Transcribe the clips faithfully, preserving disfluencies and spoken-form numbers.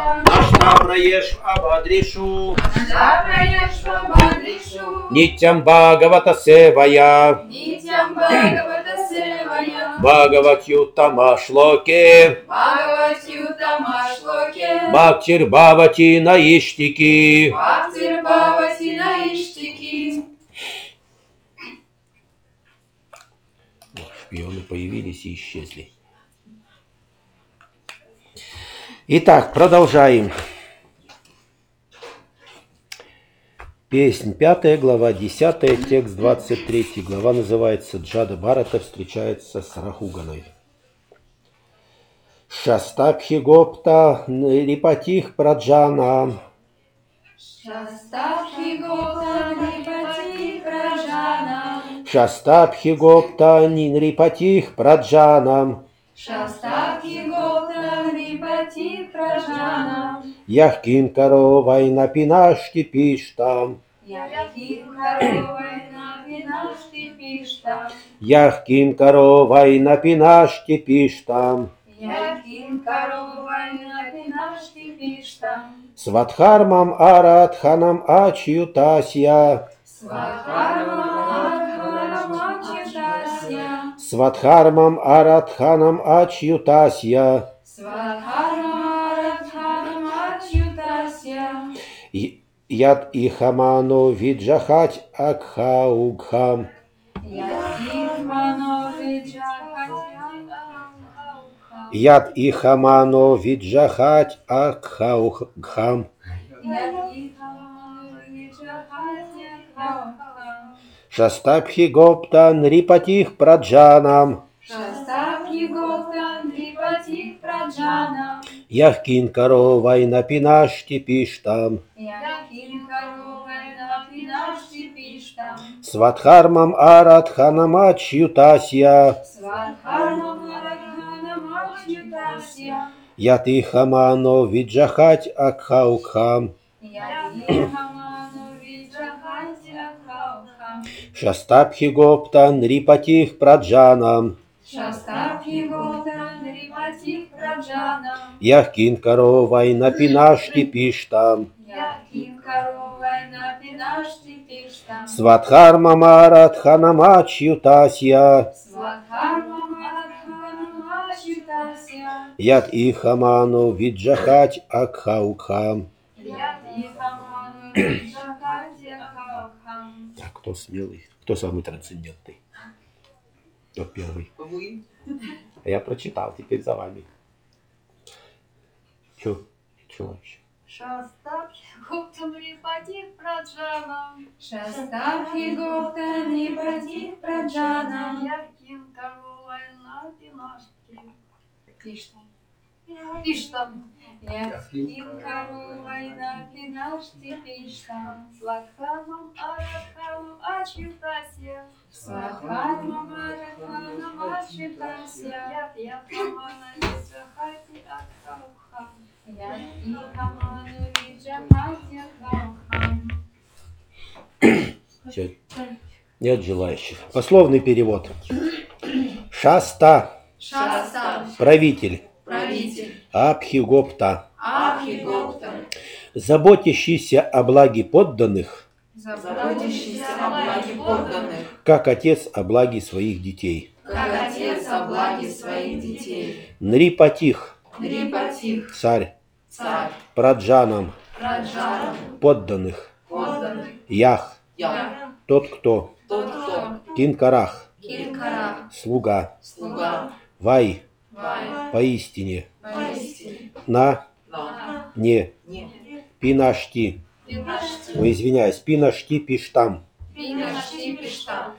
Аштамраеш Абадришу. Нитям Бхагавата Севая. Нитям Бхагавата Севая. Бхагаватьютама Шлоке. Бхагаватьютама Шлоке. Бхактир Бхавати Наиштики. Бхактир Бхавати Наиштики. Шпионы появились и исчезли. Итак, продолжаем. Песнь пятая, глава десятая, текст двадцать третий. Глава называется «Джада Бхарата встречается с Рахуганой». Шастабхи Гопта Нрипатих Праджана. Шастабхи Гопта Нрипатих Праджана. Шастабхи Гопта Нрипатих Праджана. Шастабхи Гопта Нрипатих Праджана. Яхкин Каровай Напинашки Пиштам. Яхкин Каровай Напинашки Пиштам. Яхкин Каровай Напинашки Пиштам. Яхкин Каровай Напинашки Пиштам. Сватхармам Арадханам Ачютасья. Сватхармам Арадханам Ачютасья. Сватхармам Арадханам Ачютасья. Сватхармам Арадханам Ачютасья. Яд Ихамано Виджахать Акхаугхам. Яд Ихамано Виджахать Акхаугхам. Яд Ихамано Виджахать Акхаугхам. Шастабхи Гопта Нрипатих Праджанам. Шастабхи Гопта Нрипатих Праджанам. Яхкин Каровай Напинашти Пиштам. Яхкин Каровай Напинашти Пиштам. Сватхармам Арадханам Ачютасья. Сватхармам Арадханам Ачютасья. Яд Ихамано Виджахать Акхаугхам. Яд Ихамано Виджахать Акхаугхам. Шастабхи Гопта Нрипатих Праджанам. Шастабхи Гопта Нрипатих Праджанам. Яхкин Каровай Напинашти Пиштам. Яхкин Каровай Напинашти Пиштам. Сватхармам Арадханам Ачютасья. Сватхармам Арадханам Ачютасья. Яд Ихамано Виджахать Акхаугхам. Яд Ихамано Виджахать Акхаугхам. Так, кто смелый? Кто самый трансцендентный? Кто первый? Вы. Я прочитал, теперь за вами. Че? Че вообще? Шастабхи Гопта Нрипатих Праджанам. Шастабхи Гопта Нрипатих Праджанам. Яхкин Каровай Напинашки Пиштам. Пиштам. Яхкин Каровай Напинашти Пиштам. Сватхармам Арадханам Ачютасья. Сватхармам Арадханам Ачютасья. Яд Ихамано Виджахать Акхаугхам. Яд Ихамано Виджахать Акхаугхам. Все. Нет желающих. Пословный перевод. Шаста. Шаста. Правитель. Правитель. Абхи Гопта. Абхи Гопта. Заботящийся о благе подданных, Заботящийся о благе подданных, как отец о благе своих детей. как отец о благе своих детей. Нрипатих. Нрипатих. Царь. Царь. Праджанам. Праджанам. Подданных. Подданных. Ях. Я. Тот, кто. Тот, кто. Кинкарах. Кинкара. Слуга. Слуга. Вай. Вай. Поистине. Поистине. На. На. Не. Не. Пинашти. Пинашти. Ой, извиняюсь. Пинашти Пиштам. Пинашти Пиштам.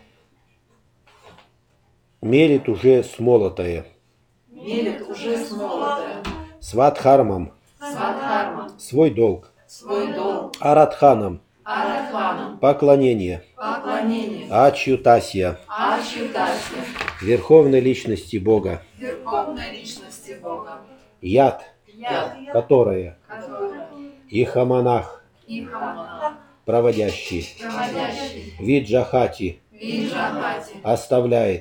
Мерит уже смолотое. Мелет уже смолотое. Сватхармам. Сватхармам. Свой долг. Свой долг. Арадханам. Арадханам. Поклонение. Поклонение. Ачютасья. Ачютасья. Верховной личности Бога. Верховной личности Бога. Яд. Я. Которая. Которая. Ихаманах. Ихаманах. Проводящий. Проводящий. Виджахати. Виджахати. Оставляет.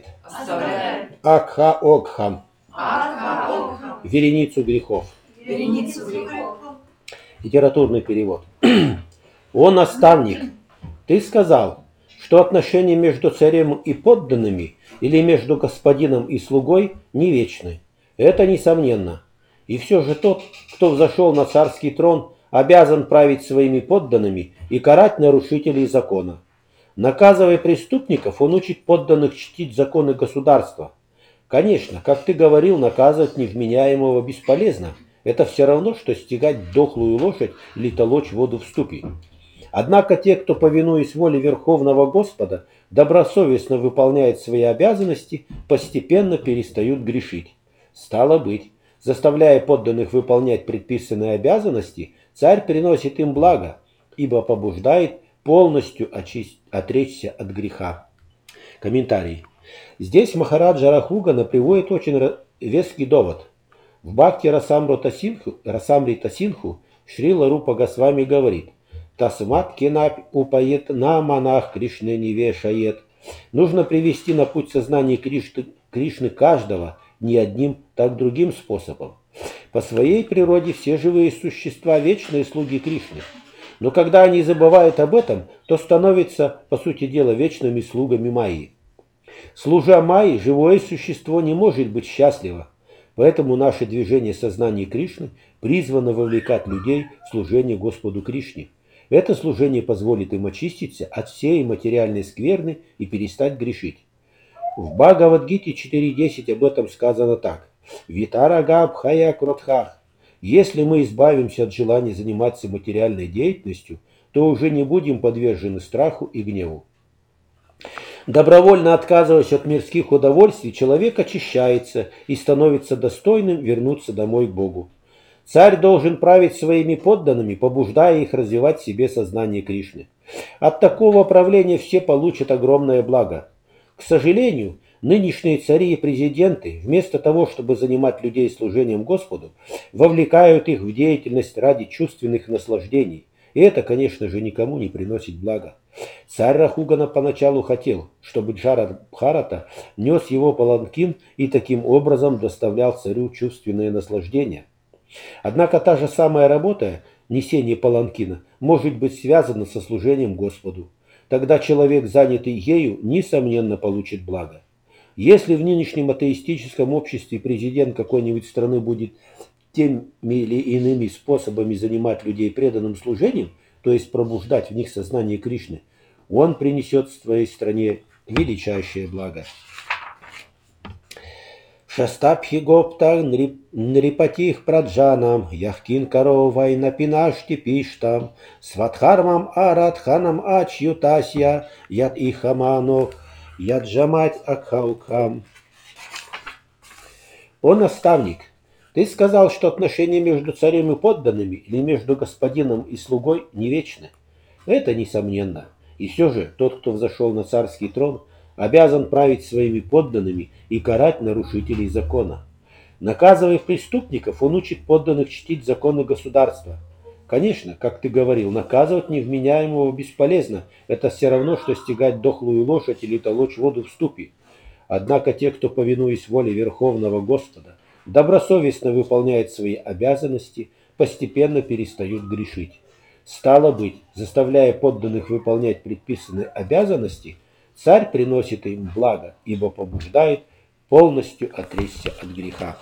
Оставляет. Акха-огхам. Акха-огхам. Вереницу грехов. Вереницу грехов. Литературный перевод. «О наставник, ты сказал, что отношения между царем и подданными или между господином и слугой не вечны. Это несомненно. И все же тот, кто взошел на царский трон, обязан править своими подданными и карать нарушителей закона. Наказывая преступников, он учит подданных чтить законы государства. Конечно, как ты говорил, наказывать невменяемого бесполезно. Это все равно, что стегать дохлую лошадь или толочь воду в ступе. Однако те, кто, повинуясь воле Верховного Господа, добросовестно выполняет свои обязанности, постепенно перестают грешить. Стало быть, заставляя подданных выполнять предписанные обязанности, царь приносит им благо, ибо побуждает полностью очист... отречься от греха». Комментарий. Здесь Махараджа Рахугана приводит очень веский довод. В Бхакти Расамрита Синху, Расамрита Синху Шрила Рупа Госвами говорит: «Тасмат кинапь упает на манах Кришны не вешает». Нужно привести на путь сознания Кришны, Кришны каждого не одним, так другим способом. По своей природе все живые существа вечные слуги Кришны. Но когда они забывают об этом, то становятся, по сути дела, вечными слугами Майи. Служа Майи, живое существо не может быть счастливо. Поэтому наше движение сознания Кришны призвано вовлекать людей в служение Господу Кришне. Это служение позволит им очиститься от всей материальной скверны и перестать грешить. В Бхагавад-гите четыре десять об этом сказано так. «Витарага бхая кротхах». Если мы избавимся от желания заниматься материальной деятельностью, то уже не будем подвержены страху и гневу. Добровольно отказываясь от мирских удовольствий, человек очищается и становится достойным вернуться домой к Богу. Царь должен править своими подданными, побуждая их развивать в себе сознание Кришны. От такого правления все получат огромное благо. К сожалению, нынешние цари и президенты, вместо того, чтобы занимать людей служением Господу, вовлекают их в деятельность ради чувственных наслаждений. И это, конечно же, никому не приносит блага. Царь Рахугана поначалу хотел, чтобы Джара Бхарата нес его паланкин и таким образом доставлял царю чувственное наслаждение. Однако та же самая работа, несение паланкина, может быть связана со служением Господу. Тогда человек, занятый ею, несомненно получит благо. Если в нынешнем атеистическом обществе президент какой-нибудь страны будет теми или иными способами занимать людей преданным служением, то есть пробуждать в них сознание Кришны, он принесет своей стране величайшее благо. Шастабхи гопта нрипатих праджанам, яхкин каровай напинашти пиштам, сватхармам арадханам ачютасья, яд ихамано, яджамать акхаукхам. О наставник, ты сказал, что отношения между царем и подданными или между господином и слугой не вечны. Это несомненно. И все же тот, кто взошел на царский трон, обязан править своими подданными и карать нарушителей закона. Наказывая преступников, он учит подданных чтить законы государства. Конечно, как ты говорил, наказывать невменяемого бесполезно. Это все равно, что стегать дохлую лошадь или толочь воду в ступе. Однако те, кто, повинуясь воле Верховного Господа, добросовестно выполняет свои обязанности, постепенно перестают грешить. Стало быть, заставляя подданных выполнять предписанные обязанности, царь приносит им благо, ибо побуждает полностью отречься от греха.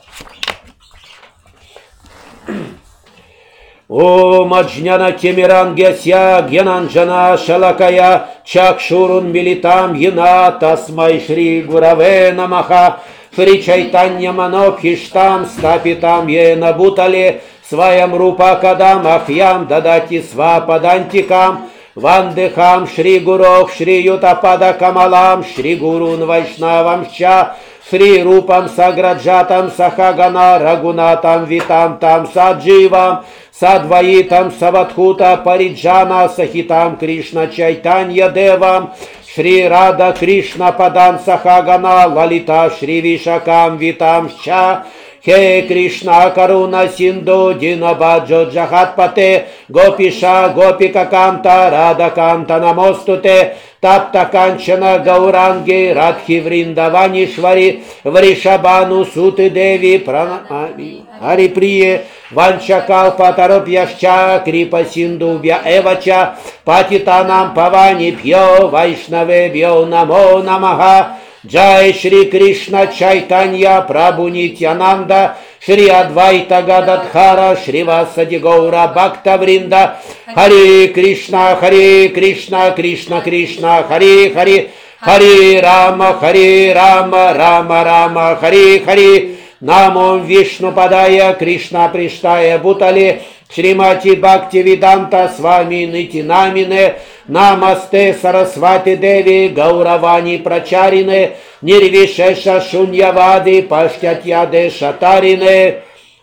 О маджняна темирангясья гьянанджана шалакая чакшурун милитам йена тасмай шри гураве намаха шри чайтанья манобхиштам стапитам йена бутале сваям рупа кадам ахьям дадати свападантикам вандехам шри гурох шри ютапада камалам шри гурун вайшнавам ча шри рупам саграджатам сахагана рагунатам витам там садживам садваитам саватхута париджана сахитам Кришна чайтанья девам Шри Рада Кришна Падан Сахагана Лалита Шри Вишакам Витам Ща Хе Кришна Каруна Синду Динабаджо Джахатпате Гопиша Гопика Канта Рада Канта Намостуте Тапта Канчана Гауранги Радхи Вриндаванишвари Вришабану Суты Деви Пранами Ариприе Ванчакалпа Таропьяшча Крипа Синду Вя Эвача Патитанам Павани Пьо Вайшнаве Бьо Намо Намаха Джай Шри Кришна Чайтанья Прабху Нитьянанда Шри Адвайта Гададхара Шри Васади Гаура Бхакта Вринда Хари Кришна Хари Кришна Кришна Кришна Хари Хари Хари Рама Хари Рама Рама Рама Хари Хари Намо Вишну Падая Кришна Приштая Бутали Шримати Бхакти Виданта Свами Нитинамине Намасте Сарасвати Деви Гауравани Прачарине Нирвишеша Шуньявади Паштятьяде Шатарине.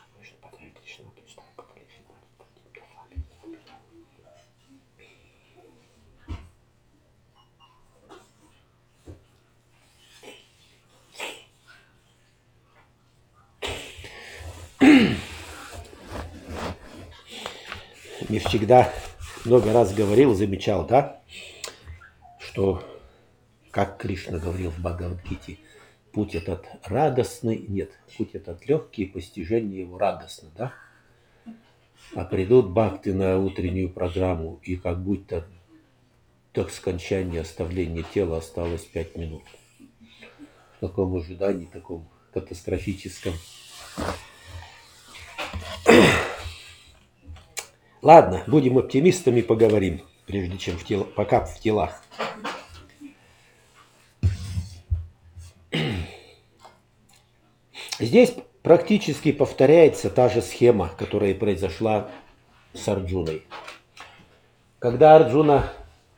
Мне всегда много раз говорил, замечал, да, что, как Кришна говорил в Бхагавад-гите, путь этот радостный, нет, путь этот легкий, постижение его радостно, да. А придут бхакты на утреннюю программу, и как будто до скончания оставления тела осталось пять минут. В таком ожидании, таком катастрофическом. Ладно, будем оптимистами, поговорим, прежде чем в тело, пока в телах. Здесь практически повторяется та же схема, которая произошла с Арджуной. Когда Арджуна...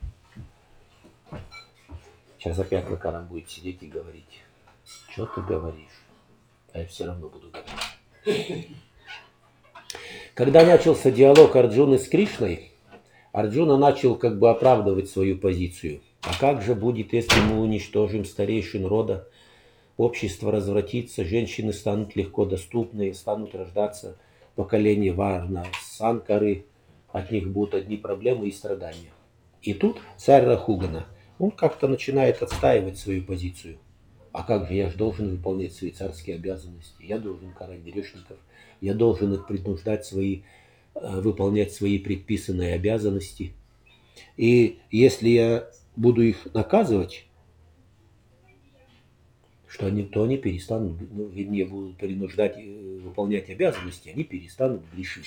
Сейчас опять Лакарам будет сидеть и говорить. Что ты говоришь? А я все равно буду говорить. Когда начался диалог Арджуны с Кришной, Арджуна начал как бы оправдывать свою позицию. А как же будет, если мы уничтожим старейшин рода? Общество развратится, женщины станут легко доступны, станут рождаться поколения Варна, Санкары, от них будут одни проблемы и страдания. И тут царь Рахугана, он как-то начинает отстаивать свою позицию. А как же, я же должен выполнять свои царские обязанности, я должен карать грешников, я должен их принуждать свои, выполнять свои предписанные обязанности. И если я буду их наказывать, что они, то они перестанут, ну, вернее, будут принуждать выполнять обязанности, они перестанут грешить.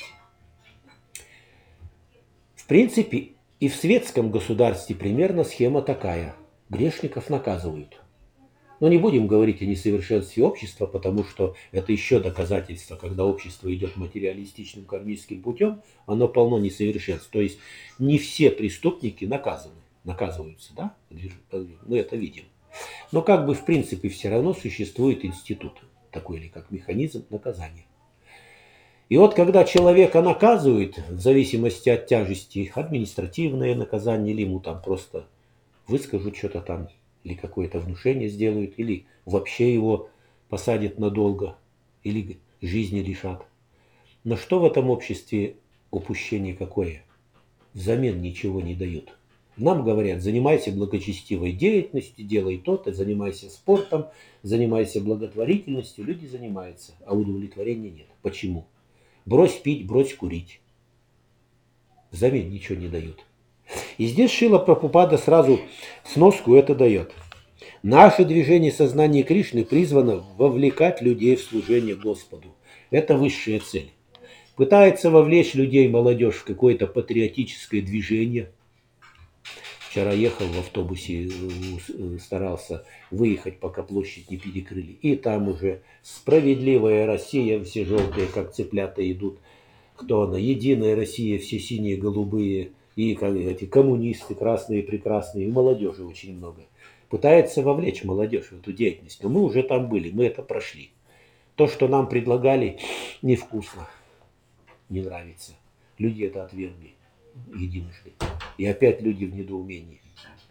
В принципе, и в светском государстве примерно схема такая. Грешников наказывают. Но не будем говорить о несовершенстве общества, потому что это еще доказательство, когда общество идет материалистичным кармическим путем, оно полно несовершенств. То есть не все преступники наказаны, наказываются, да? Мы это видим. Но как бы в принципе все равно существует институт, такой или как механизм наказания. И вот когда человека наказывают, в зависимости от тяжести, административное наказание, или ему там просто выскажут что-то там, или какое-то внушение сделают, или вообще его посадят надолго, или жизни лишат. Но что в этом обществе упущение какое? Взамен ничего не дают. Нам говорят, занимайся благочестивой деятельностью, делай то-то, занимайся спортом, занимайся благотворительностью. Люди занимаются, а удовлетворения нет. Почему? Брось пить, брось курить. Взамен ничего не дают. И здесь Шрила Прабхупада сразу сноску это дает. Наше движение сознания Кришны призвано вовлекать людей в служение Господу. Это высшая цель. Пытается вовлечь людей, молодежь, в какое-то патриотическое движение. Вчера ехал в автобусе, старался выехать, пока площадь не перекрыли. И там уже справедливая Россия, все желтые, как цыплята, идут. Кто она? Единая Россия, все синие, голубые. И эти коммунисты, красные, прекрасные. И молодежи очень много. Пытается вовлечь молодежь в эту деятельность. Но мы уже там были, мы это прошли. То, что нам предлагали, невкусно, не нравится. Люди это отвергли единожды. И опять люди в недоумении.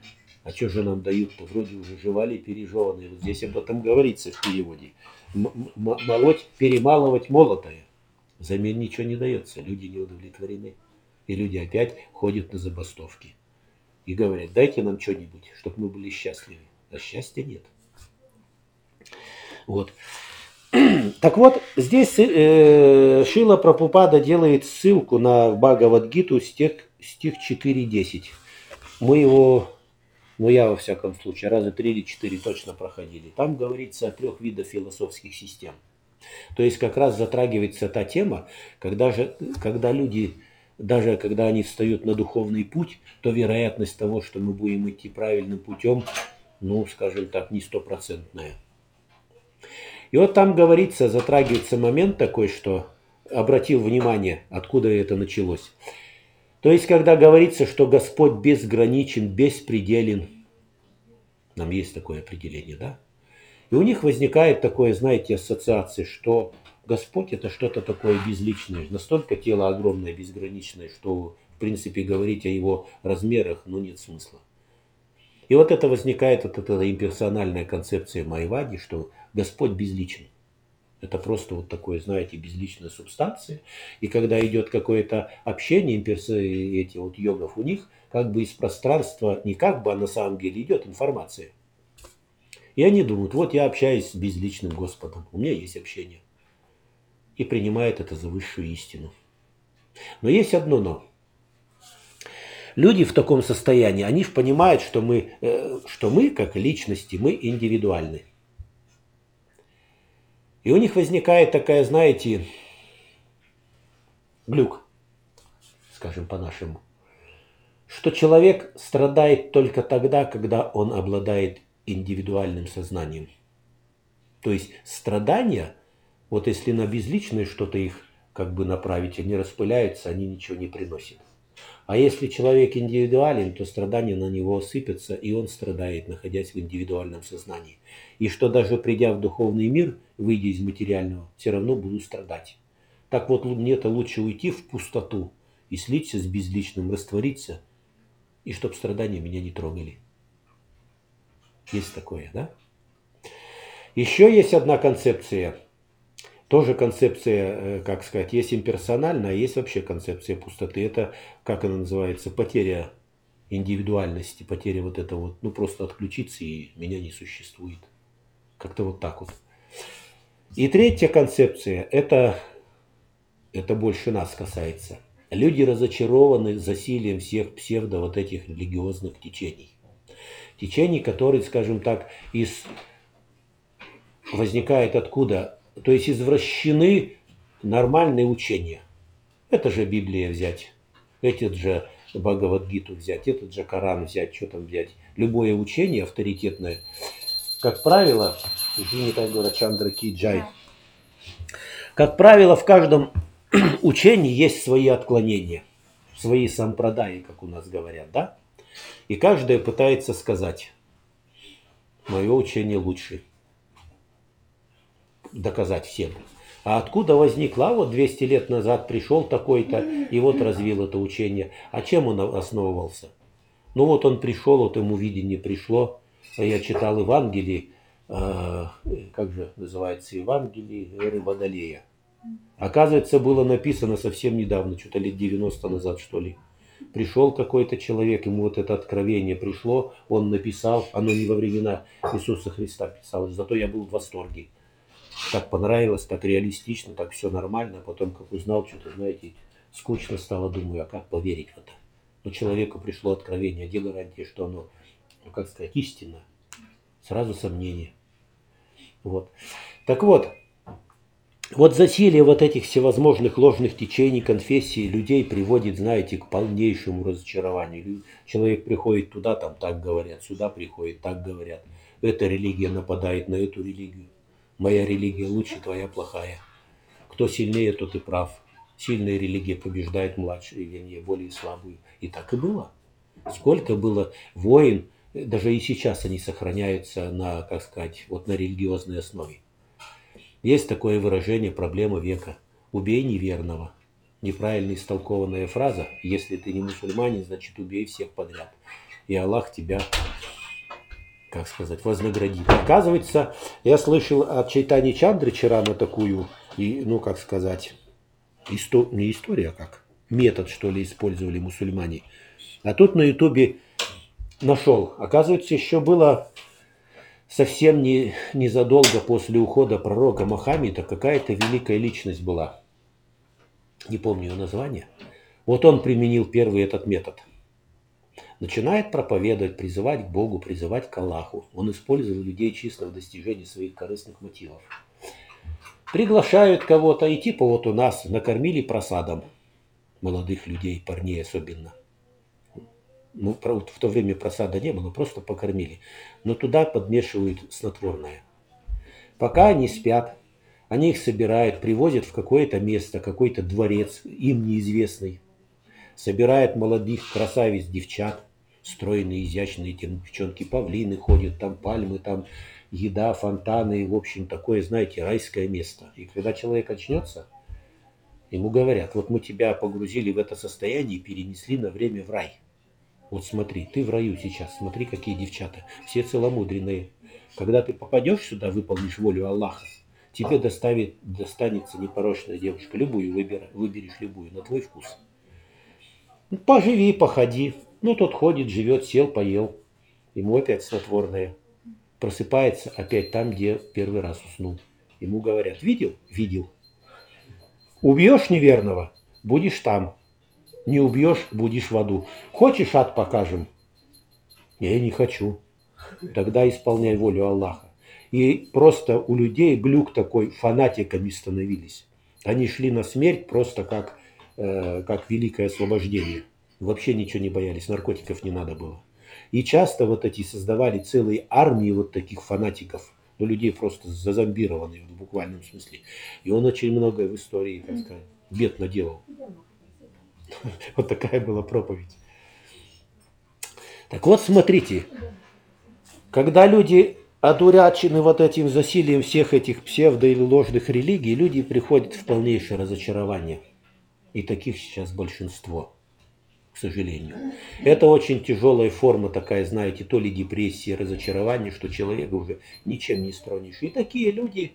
А что же нам дают-то? Вроде уже жевали пережеванные. Вот здесь об этом говорится в переводе. М- м- молоть, перемалывать молотое. Взамен ничего не дается. Люди не удовлетворены. И люди опять ходят на забастовки. И говорят, дайте нам что-нибудь, чтобы мы были счастливы. А счастья нет. Вот. Так вот, здесь э, Шила Прабхупада делает ссылку на Бхагавад-гиту, стих, стих четыре десять. Мы его, ну я во всяком случае, раза три или четыре точно проходили. Там говорится о трех видах философских систем. То есть как раз затрагивается та тема, когда, же, когда люди, даже когда они встают на духовный путь, то вероятность того, что мы будем идти правильным путем, ну, скажем так, не стопроцентная. И вот там говорится, затрагивается момент такой, что обратил внимание, откуда это началось. То есть, когда говорится, что Господь безграничен, беспределен, нам есть такое определение, да? И у них возникает такое, знаете, ассоциация, что Господь это что-то такое безличное, настолько тело огромное, безграничное, что, в принципе, говорить о его размерах, ну, нет смысла. И вот это возникает, вот эта имперсональная концепция Майявади, что Господь безличен. Это просто вот такое, знаете, безличная субстанция. И когда идет какое-то общение эти вот йогов, у них как бы из пространства, не как бы, а на самом деле идет информация. И они думают, вот я общаюсь с безличным Господом, у меня есть общение. И принимают это за высшую истину. Но есть одно но. Люди в таком состоянии, они же понимают, что мы, что мы, как личности, мы индивидуальны. И у них возникает такая, знаете, глюк, скажем по-нашему, что человек страдает только тогда, когда он обладает индивидуальным сознанием. То есть страдания, вот если на безличное что-то их как бы направить, они распыляются, они ничего не приносят. А если человек индивидуален, то страдания на него сыпятся, и он страдает, находясь в индивидуальном сознании. И что даже придя в духовный мир, выйдя из материального, все равно буду страдать. Так вот, мне-то лучше уйти в пустоту и слиться с безличным, раствориться, и чтоб страдания меня не трогали. Есть такое, да? Еще есть одна концепция. Тоже концепция, как сказать, есть имперсональная, а есть вообще концепция пустоты. Это, как она называется, потеря индивидуальности, потеря вот этого вот, ну просто отключиться и меня не существует. Как-то вот так вот. И третья концепция, это, это больше нас касается. Люди разочарованы засилием всех псевдо вот этих религиозных течений. Течений, которые, скажем так, из возникает откуда? То есть извращены нормальные учения. Это же Библия взять, этот же Бхагавад-гиту взять, этот же Коран взять, что там взять. Любое учение авторитетное, как правило, извини, так говорят, Чандра Ки Джай, как правило, в каждом учении есть свои отклонения, свои сампрадаи, как у нас говорят, да? И каждое пытается сказать, мое учение лучше. Доказать всем. А откуда возникла? Вот двести лет назад пришел такой-то и вот развил это учение. А чем он основывался? Ну вот он пришел, вот ему видение пришло. Я читал Евангелие, э, как же называется Евангелие Эры Водолея. Оказывается, было написано совсем недавно, что-то лет девяносто назад, что ли. Пришел какой-то человек, ему вот это откровение пришло, он написал, оно не во времена Иисуса Христа писалось, зато я был в восторге. Так понравилось, так реалистично, так все нормально. Потом, как узнал, что-то, знаете, скучно стало, думаю, а как поверить в это? Но человеку пришло откровение, дело ради, что оно, ну, как сказать, истинно. Сразу сомнение. Вот. Так вот, вот засилие вот этих всевозможных ложных течений, конфессий людей приводит, знаете, к полнейшему разочарованию. Человек приходит туда, там так говорят, сюда приходит, так говорят. Эта религия нападает на эту религию. Моя религия лучше, твоя плохая. Кто сильнее, тот и прав. Сильная религия побеждает младшую, вернее, более слабую. И так и было. Сколько было войн, даже и сейчас они сохраняются на, как сказать, вот на религиозной основе. Есть такое выражение «проблема века». Убей неверного. Неправильно истолкованная фраза. Если ты не мусульманин, значит убей всех подряд. И Аллах тебя как сказать, вознаградит. Оказывается, я слышал от Чайтани Чандры Чарана такую, и, ну, как сказать, исто... не история, а как метод, что ли, использовали мусульмане. А тут на ютубе нашел. Оказывается, еще было совсем не, незадолго после ухода пророка Мухаммеда какая-то великая личность была. Не помню ее название. Вот он применил первый этот метод. Начинает проповедовать, призывать к Богу, призывать к Аллаху. Он использовал людей чисто в достижении своих корыстных мотивов. Приглашают кого-то, и типа вот у нас накормили просадом молодых людей, парней особенно. Ну, в то время просада не было, просто покормили. Но туда подмешивают снотворное. Пока они спят, они их собирают, привозят в какое-то место, какой-то дворец, им неизвестный. Собирают молодых красавиц, девчат, стройные, изящные девчонки, павлины ходят, там пальмы, там еда, фонтаны, в общем, такое, знаете, райское место. И когда человек очнется, ему говорят, вот мы тебя погрузили в это состояние и перенесли на время в рай. Вот смотри, ты в раю сейчас, смотри, какие девчата, все целомудренные. Когда ты попадешь сюда, выполнишь волю Аллаха, тебе доставит, достанется непорочная девушка, любую выбирай, выберешь любую, на твой вкус. Ну, поживи, походи. Ну, тот ходит, живет, сел, поел. Ему опять снотворное. Просыпается опять там, где первый раз уснул. Ему говорят, видел? Видел. Убьешь неверного? Будешь там. Не убьешь, будешь в аду. Хочешь, ад покажем? Я не хочу. Тогда исполняй волю Аллаха. И просто у людей глюк такой, фанатиками становились. Они шли на смерть просто как, э, как великое освобождение. Вообще ничего не боялись, наркотиков не надо было. И часто вот эти создавали целые армии вот таких фанатиков. Ну, людей просто зазомбированных в буквальном смысле. И он очень многое в истории, как сказать, бед наделал. Вот такая была проповедь. Так вот, смотрите, когда люди одурачены вот этим засилием всех этих псевдо- или ложных религий, люди приходят в полнейшее разочарование. И таких сейчас большинство, к сожалению. Это очень тяжелая форма такая, знаете, то ли депрессия, разочарование, что человека уже ничем не стронешь. И такие люди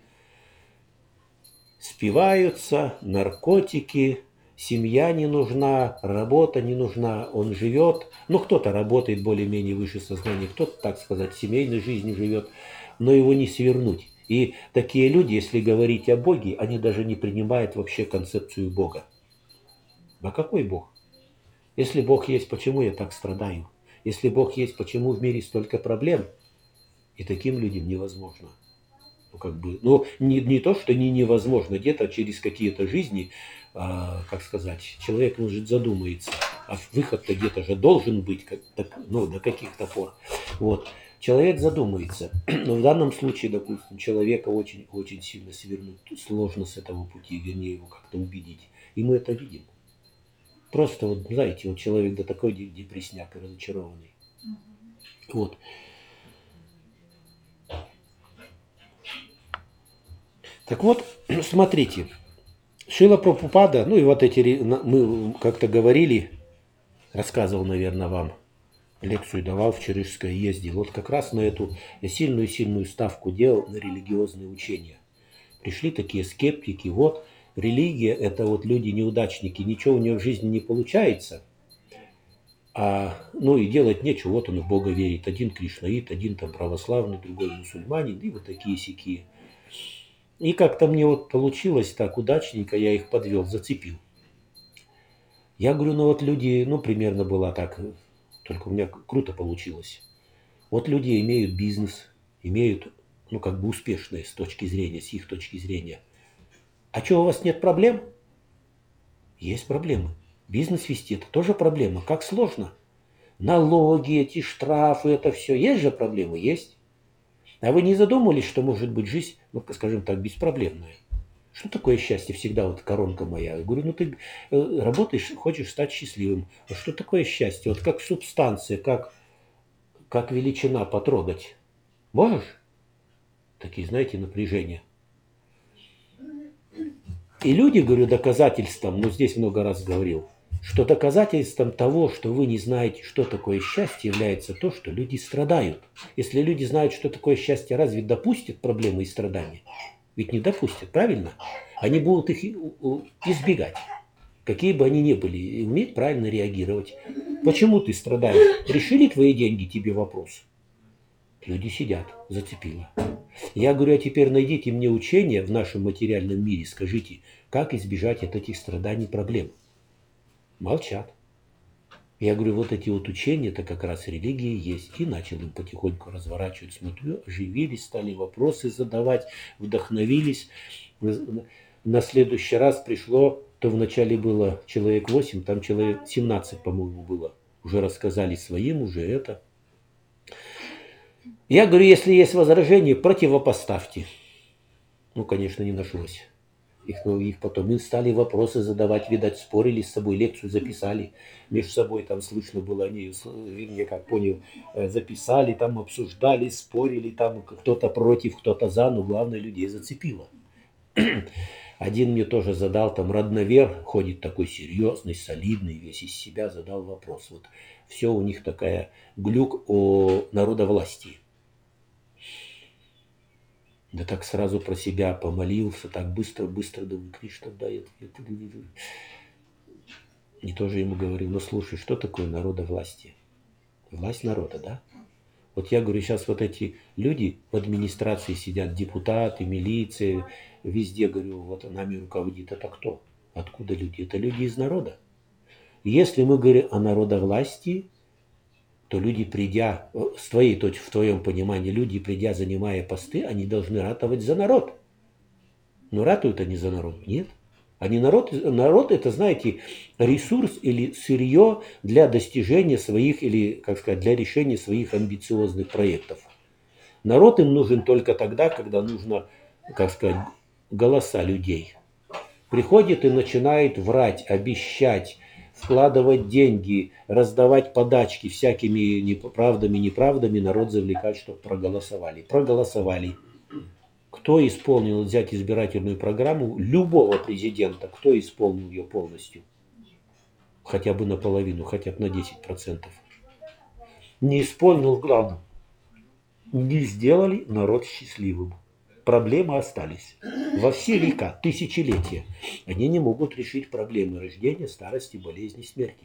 спиваются, наркотики, семья не нужна, работа не нужна, он живет. Ну, кто-то работает более-менее выше сознания, кто-то, так сказать, семейной жизнью живет, но его не свернуть. И такие люди, если говорить о Боге, они даже не принимают вообще концепцию Бога. А какой Бог? Если Бог есть, почему я так страдаю? Если Бог есть, почему в мире столько проблем? И таким людям невозможно. Ну, как бы, ну не, не то, что не невозможно, где-то через какие-то жизни, а, как сказать, человек, может, задумается, а выход-то где-то же должен быть, как, так, ну, до каких-то пор. Вот. Человек задумается, но в данном случае, допустим, человека очень, очень сильно свернуть сложно с этого пути, вернее, его как-то убедить. И мы это видим. Просто, вот, знаете, вот человек до такой депрессняк и разочарованный. Вот. Так вот, смотрите, Шрила Прабхупада, ну и вот эти, мы как-то говорили, рассказывал, наверное, вам, лекцию давал в Чарышское, ездил, вот как раз на эту сильную-сильную ставку делал на религиозные учения. Пришли такие скептики, вот, религия, это вот люди-неудачники, ничего у нее в жизни не получается, а, ну и делать нечего, вот он в Бога верит, один кришнаит, один там православный, другой мусульманин, и вот такие-сякие. И как-то мне вот получилось так удачненько, я их подвел, зацепил. Я говорю, ну вот люди, ну примерно было так, только у меня круто получилось. Вот люди имеют бизнес, имеют, ну как бы успешные с точки зрения, с их точки зрения. А что, у вас нет проблем? Есть проблемы. Бизнес вести – это тоже проблема. Как сложно. Налоги, эти штрафы, это все. Есть же проблемы? Есть. А вы не задумывались, что может быть жизнь, ну, скажем так, беспроблемная? Что такое счастье? Всегда вот коронка моя. Я говорю, ну ты э, работаешь, хочешь стать счастливым. А что такое счастье? Вот как субстанция, как, как величина потрогать. Можешь? Такие, знаете, напряжения. И люди, говорю, доказательством, ну здесь много раз говорил, что доказательством того, что вы не знаете, что такое счастье, является то, что люди страдают. Если люди знают, что такое счастье, разве допустят проблемы и страдания? Ведь не допустят, правильно? Они будут их избегать, какие бы они ни были, и уметь правильно реагировать. Почему ты страдаешь? Решили твои деньги тебе вопрос? Люди сидят, зацепило. Я говорю, а теперь найдите мне учение в нашем материальном мире, скажите, как избежать от этих страданий проблем? Молчат. Я говорю, вот эти вот учения, это как раз религии есть. И начал им потихоньку разворачивать. Смотрю, оживились, стали вопросы задавать, вдохновились. На следующий раз пришло, то вначале было человек восемь, там человек семнадцать, по-моему, было. Уже рассказали своим, уже это. Я говорю, если есть возражения, противопоставьте. Ну, конечно, не нашлось. Их, ну, их потом им стали вопросы задавать, видать, спорили с собой, лекцию записали. Между собой там слышно было, они, я как понял, записали, там обсуждали, спорили, там кто-то против, кто-то за, но главное, людей зацепило. Один мне тоже задал, там родновер, ходит такой серьезный, солидный, весь из себя, задал вопрос. Вот все у них такая глюк о народовластии. Да так сразу про себя помолился, так быстро-быстро, думаю, Кришна, да, я, я, и тоже ему говорю, ну слушай, что такое народовластие? Власть народа, да? Вот я говорю, сейчас вот эти люди в администрации сидят, депутаты, милиция, везде, говорю, вот нами руководит, это кто? Откуда люди? Это люди из народа. Если мы говорим о народовластии, то люди, придя, с твоей точки, в твоем понимании, люди, придя, занимая посты, они должны ратовать за народ. Но ратуют они за народ? Нет. Они народ, народ это, знаете, ресурс или сырье для достижения своих, или, как сказать, для решения своих амбициозных проектов. Народ им нужен только тогда, когда нужно, как сказать, голоса людей. Приходит и начинает врать, обещать, вкладывать деньги, раздавать подачки всякими неправдами, неправдами, народ завлекать, чтобы проголосовали. Проголосовали. Кто исполнил, взять избирательную программу любого президента, кто исполнил ее полностью? Хотя бы наполовину, хотя бы на десять процентов. Не исполнил главное. Не сделали народ счастливым. Проблемы остались. Во все века, тысячелетия, они не могут решить проблемы рождения, старости, болезни, смерти.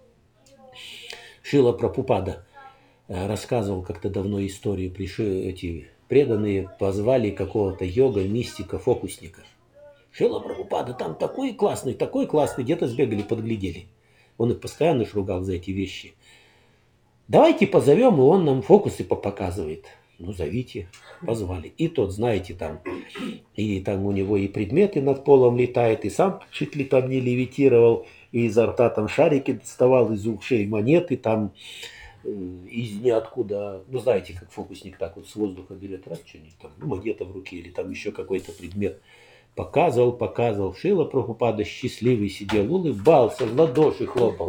Шрила Прабхупада рассказывал как-то давно историю, пришли эти преданные, позвали какого-то йога, мистика, фокусника. Шрила Прабхупада, там такой классный, такой классный, где-то сбегали, подглядели. Он их постоянно шругал за эти вещи. Давайте позовем, и он нам фокусы показывает. Ну, зовите, позвали. И тот, знаете, там, и там у него и предметы над полом летают, и сам чуть ли там не левитировал, и изо рта там шарики доставал, из ушей монеты, там, из ниоткуда, ну, знаете, как фокусник так вот с воздуха берет, раз, что-нибудь там, ну, монета в руке, или там еще какой-то предмет. Показывал, показывал. Шрила Прабхупада счастливый сидел, улыбался, в ладоши хлопал.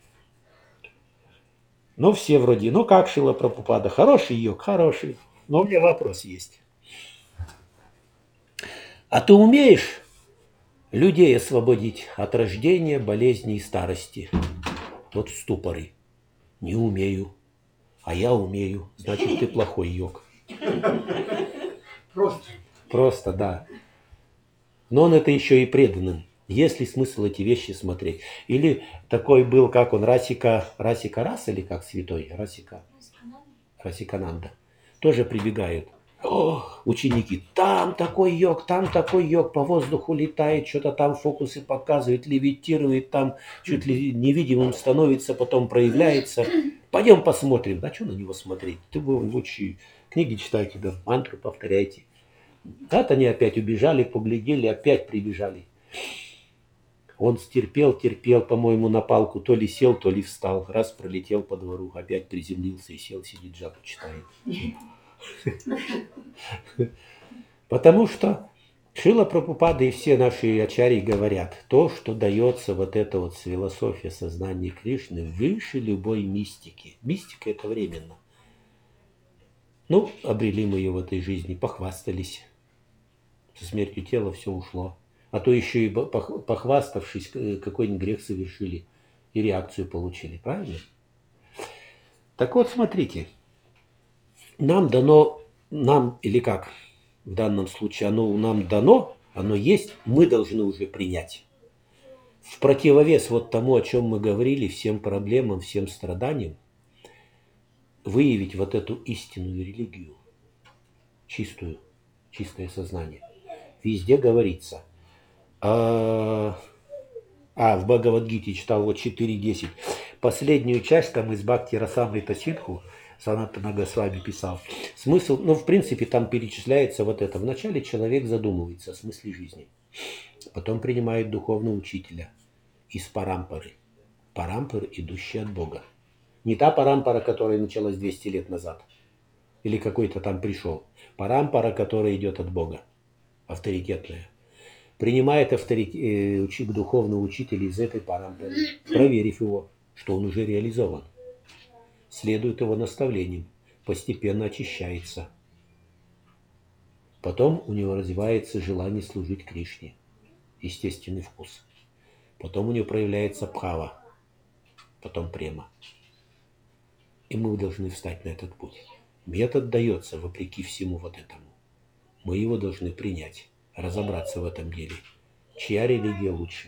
Ну, все вроде, ну как, Шрила Прабхупада, хороший йог, хороший. Но у меня вопрос есть. А ты умеешь людей освободить от рождения, болезни и старости? Вот ступоры. Не умею. А я умею. Значит, ты плохой йог. Просто. Просто, да. Но он это еще и преданным. Есть ли смысл эти вещи смотреть? Или такой был, как он, Расика, Расика Рас, или как святой? Расика, Расикананда. Тоже прибегают. О, ученики, там такой йог, там такой йог, по воздуху летает, что-то там фокусы показывает, левитирует, там чуть ли невидимым становится, потом проявляется. Пойдем посмотрим. Да что на него смотреть? Ты вы лучше книги читайте, да, мантру повторяйте. Вот они опять убежали, поглядели, опять прибежали. Он стерпел, терпел, по-моему, на палку, то ли сел, то ли встал. Раз пролетел по двору, опять приземлился и сел, сидит, джапу читает. Потому что Шрила Прабхупада и все наши ачарьи говорят, то, что дается вот эта вот философия сознания Кришны, выше любой мистики. Мистика это временно. Ну, обрели мы ее в этой жизни, похвастались. Со смертью тела все ушло. А то еще и похваставшись, какой-нибудь грех совершили. и реакцию получили, правильно? Так вот, смотрите, нам дано, нам или как, в данном случае оно нам дано, оно есть, мы должны уже принять. В противовес вот тому, о чем мы говорили, всем проблемам, всем страданиям, выявить вот эту истинную религию, чистую, чистое сознание. Везде говорится. А, а в Бхагавад-гите читал вот четыре десять. Последнюю часть там из Бхакти Расамрита Ситху Санатана Госвами писал. Смысл, ну в принципе там перечисляется вот это. Вначале человек задумывается о смысле жизни. Потом принимает духовного учителя из парампары. Парампары, идущие от Бога. Не та парампара, которая началась двести лет назад. Или какой-то там пришел. Парампара, которая идет от Бога. Авторитетная. Принимает авторитет, э, учи, духовного учителя из этой парампары, проверив его, что он уже реализован. Следует его наставлениям. Постепенно очищается. Потом у него развивается желание служить Кришне. Естественный вкус. Потом у него проявляется бхава. Потом према. И мы должны встать на этот путь. Метод дается вопреки всему вот этому. Мы его должны принять, разобраться в этом деле. Чья религия лучше?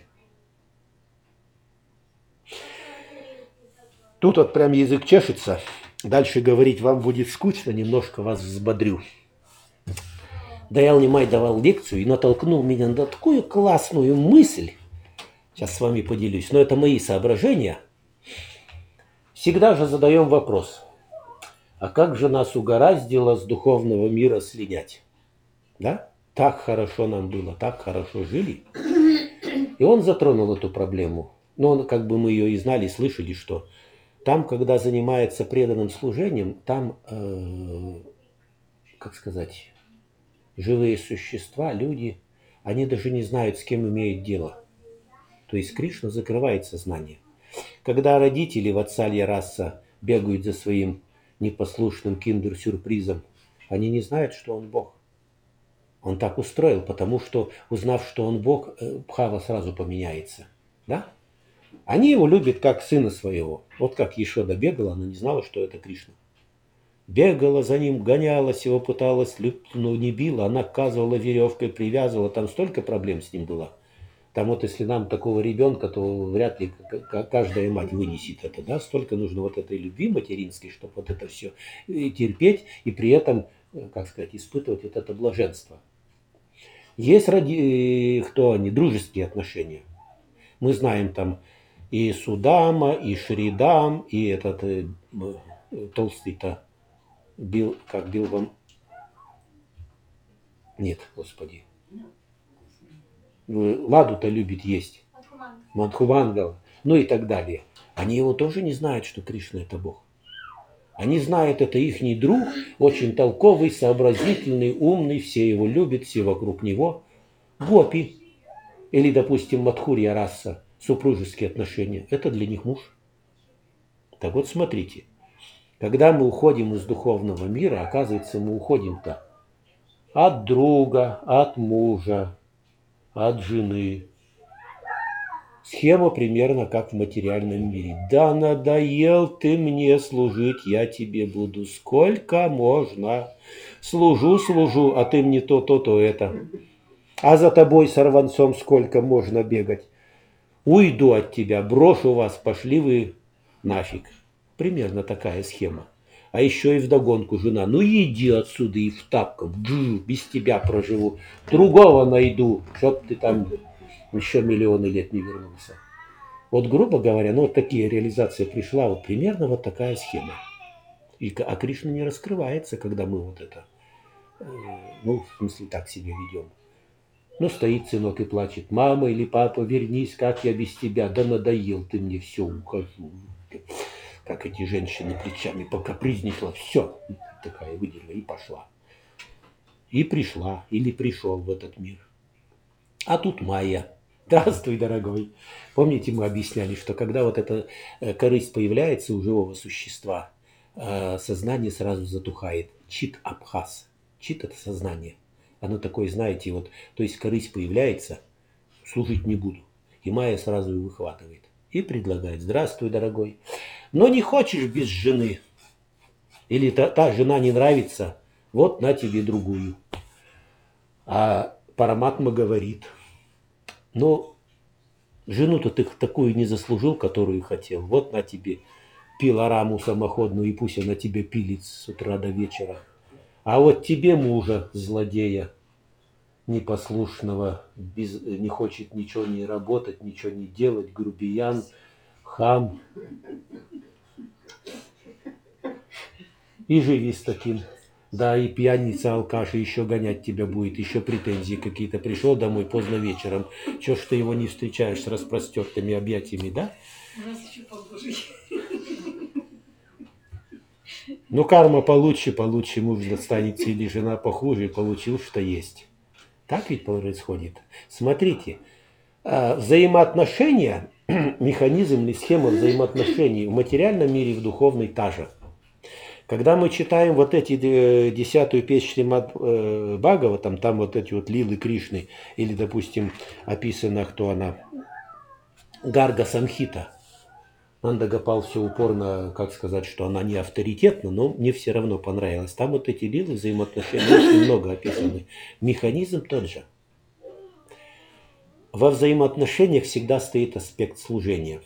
Тут вот прям язык чешется. Дальше говорить вам будет скучно, немножко вас взбодрю. Даял Нимай давал лекцию и натолкнул меня на такую классную мысль. Сейчас с вами поделюсь, но это мои соображения. Всегда же задаем вопрос. А как же нас угораздило с духовного мира слинять? Да? Так хорошо нам было, так хорошо жили. И он затронул эту проблему. Но он, как бы мы ее и знали, слышали, что там, когда занимается преданным служением, там, э, как сказать, живые существа, люди, они даже не знают, с кем имеют дело. То есть Кришна закрывает сознание. Когда родители в Ватсалья раса бегают за своим непослушным киндер-сюрпризом, они не знают, что он Бог. Он так устроил, потому что, узнав, что он Бог, бхава сразу поменяется. Да? Они его любят как сына своего. Вот как Ешода бегала, она не знала, что это Кришна. Бегала за ним, гонялась его, пыталась, но не била. Она оказывала веревкой, привязывала. Там столько проблем с ним было. Там вот если нам такого ребенка, то вряд ли каждая мать вынесет это. Да? Столько нужно вот этой любви материнской, чтобы вот это все терпеть и при этом, как сказать, испытывать вот это блаженство. Есть ради... кто они? Дружеские отношения. Мы знаем там и Судама, и Шридам, и этот э, толстый-то Бил, как бил вам... Нет, господи. Ладу-то любит есть. Мадхувангала. Ну и так далее. Они его тоже не знают, что Кришна это Бог. Они знают, это ихний друг, очень толковый, сообразительный, умный, все его любят, все вокруг него. Гопи. Или, допустим, Мадхурья раса, супружеские отношения. Это для них муж. Так вот, смотрите. Когда мы уходим из духовного мира, оказывается, мы уходим-то от друга, от мужа, от жены. Схема примерно как в материальном мире. Да надоел ты мне служить, я тебе буду сколько можно. Служу, служу, а ты мне то, то, то это. А за тобой сорванцом сколько можно бегать. Уйду от тебя, брошу вас, пошли вы нафиг. Примерно такая схема. А еще и вдогонку жена. Ну иди отсюда и в тапках. Без тебя проживу. Другого найду, чтоб ты там еще миллионы лет не вернулся. Вот грубо говоря, ну вот такие реализации пришла. Вот примерно вот такая схема. И, а Кришна не раскрывается, когда мы вот это, ну в смысле так себя ведем. Ну стоит сынок и плачет. Мама или папа, вернись, как я без тебя. Да надоел ты мне, все, ухожу. Как эти женщины плечами покапризничала, все, такая выдержала и пошла. И пришла, или пришел в этот мир. А тут Майя. Здравствуй, дорогой. Помните, мы объясняли, что когда вот эта корысть появляется у живого существа, сознание сразу затухает. Чит абхаз. Чит – это сознание. Оно такое, знаете, вот, то есть корысть появляется, служить не буду. И Майя сразу ее выхватывает. И предлагает: здравствуй, дорогой. Но не хочешь без жены, или та, та жена не нравится, вот на тебе другую. А Параматма говорит: ну, жену-то ты такую не заслужил, которую хотел. Вот на тебе пилораму самоходную, и пусть она тебе пилит с утра до вечера. А вот тебе мужа, злодея, непослушного, без, не хочет ничего не работать, ничего не делать, грубиян, хам. И живи с таким. Да, и пьяница, алкаш, и еще гонять тебя будет, еще претензии какие-то. Пришел домой поздно вечером. Чего ж ты его не встречаешь с распростертыми объятиями, да? У нас еще похуже. Ну, карма получше, получше муж достанется, или жена похуже, получил, что есть. Так ведь происходит. Смотрите, взаимоотношения, механизм или схема взаимоотношений в материальном мире и в духовной та же. Когда мы читаем вот эти десятую песнь Шримад Бхагаватам, там вот эти вот лилы Кришны, или, допустим, описано, кто она, Гарга Самхита. Нанда Гопал все упорно, как сказать, что она не авторитетна, но мне все равно понравилось. Там вот эти лилы, взаимоотношения очень много описаны. Механизм тот же. Во взаимоотношениях всегда стоит аспект служения.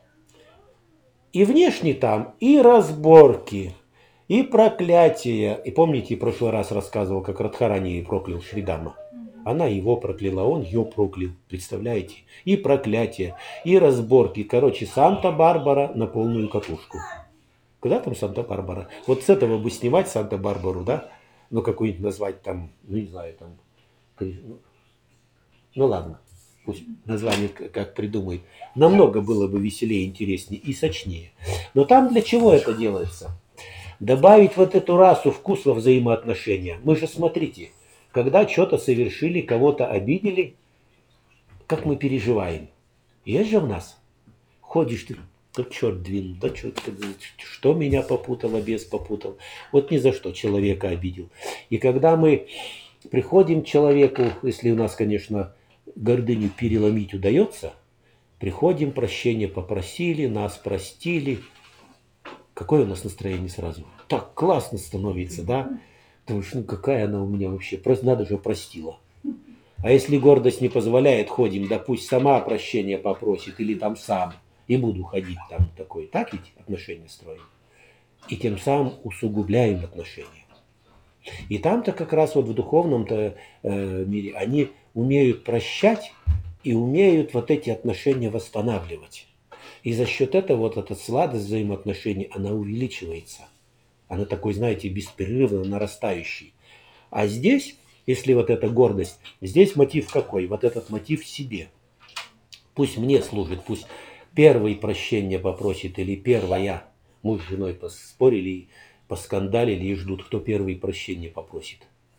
И внешне там и разборки, и проклятия. И помните, в прошлый раз рассказывал, как Радхарани проклял Шридама. Она его прокляла, он ее проклял. Представляете? И проклятия, и разборки. Короче, Санта-Барбара на полную катушку. Куда там Санта-Барбара? Вот с этого бы снимать Санта-Барбару, да? Ну, какую-нибудь назвать там, ну, не знаю, там... Ну, ну ладно, пусть название как придумает. Намного было бы веселее, интереснее и сочнее. Но там для чего это делается? Добавить вот эту расу вкус во взаимоотношения. Мы же, смотрите, когда что-то совершили, кого-то обидели, как мы переживаем. Есть же в нас. Ходишь ты, да черт двинул, да черт, что меня попутало, бес попутал. Вот ни за что человека обидел. И когда мы приходим к человеку, если у нас, конечно, гордыню переломить удается, приходим, прощения попросили, нас простили. Какое у нас настроение сразу? Так классно становится, да? Потому что, ну какая она у меня вообще? Просто надо же простила. А если гордость не позволяет, ходим, да пусть сама прощения попросит, или там сам, и буду ходить там такой. Так ведь отношения строим? И тем самым усугубляем отношения. И там-то как раз вот в духовном-то э, мире они умеют прощать и умеют вот эти отношения восстанавливать. И за счет этого вот эта сладость взаимоотношений, она увеличивается. Она такой, знаете, беспрерывно нарастающий. А здесь, если вот эта гордость, здесь мотив какой? Вот этот мотив в себе. Пусть мне служит, пусть первый прощение попросит или первая. Муж с женой поспорили, поскандалили и ждут, кто первый прощение попросит.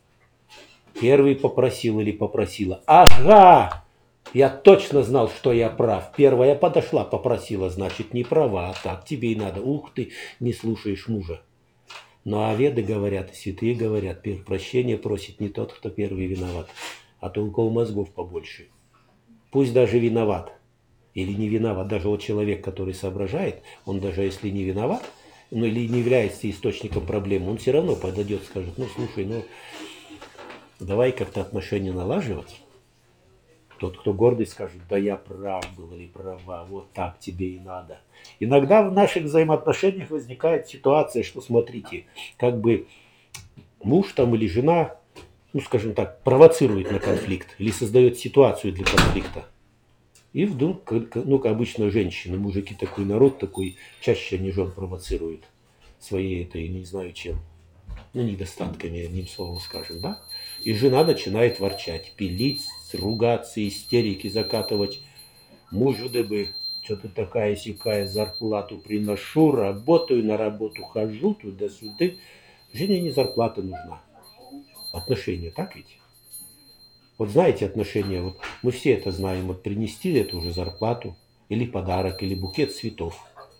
Первый попросил или попросила. Ага! Я точно знал, что я прав. Первая подошла, попросила, значит, не права. А так тебе и надо. Ух ты, не слушаешь мужа. Ну а веды говорят, святые говорят, прощение просит не тот, кто первый виноват, а то у кого мозгов побольше. Пусть даже виноват или не виноват, даже вот человек, который соображает, он даже если не виноват, ну или не является источником проблемы, он все равно подойдет, скажет, ну слушай, ну давай как-то отношения налаживать. Тот, кто гордый, скажет, да я прав был или права, вот так тебе и надо. Иногда в наших взаимоотношениях возникает ситуация, что, смотрите, как бы муж там или жена, ну, скажем так, провоцирует на конфликт или создает ситуацию для конфликта. И вдруг, ну, как обычно женщины, мужики такой народ, такой, чаще они жен провоцируют своей этой, не знаю чем, ну, недостатками, одним словом скажем, да? И жена начинает ворчать, пилить, ругаться, истерики закатывать. Мужу да бы, что-то такая сякая, зарплату приношу, работаю, на работу хожу, туда-сюда. Жене не зарплата нужна. Отношения, так ведь? Вот знаете отношения, вот мы все это знаем, вот принести эту уже зарплату, или подарок, или букет цветов.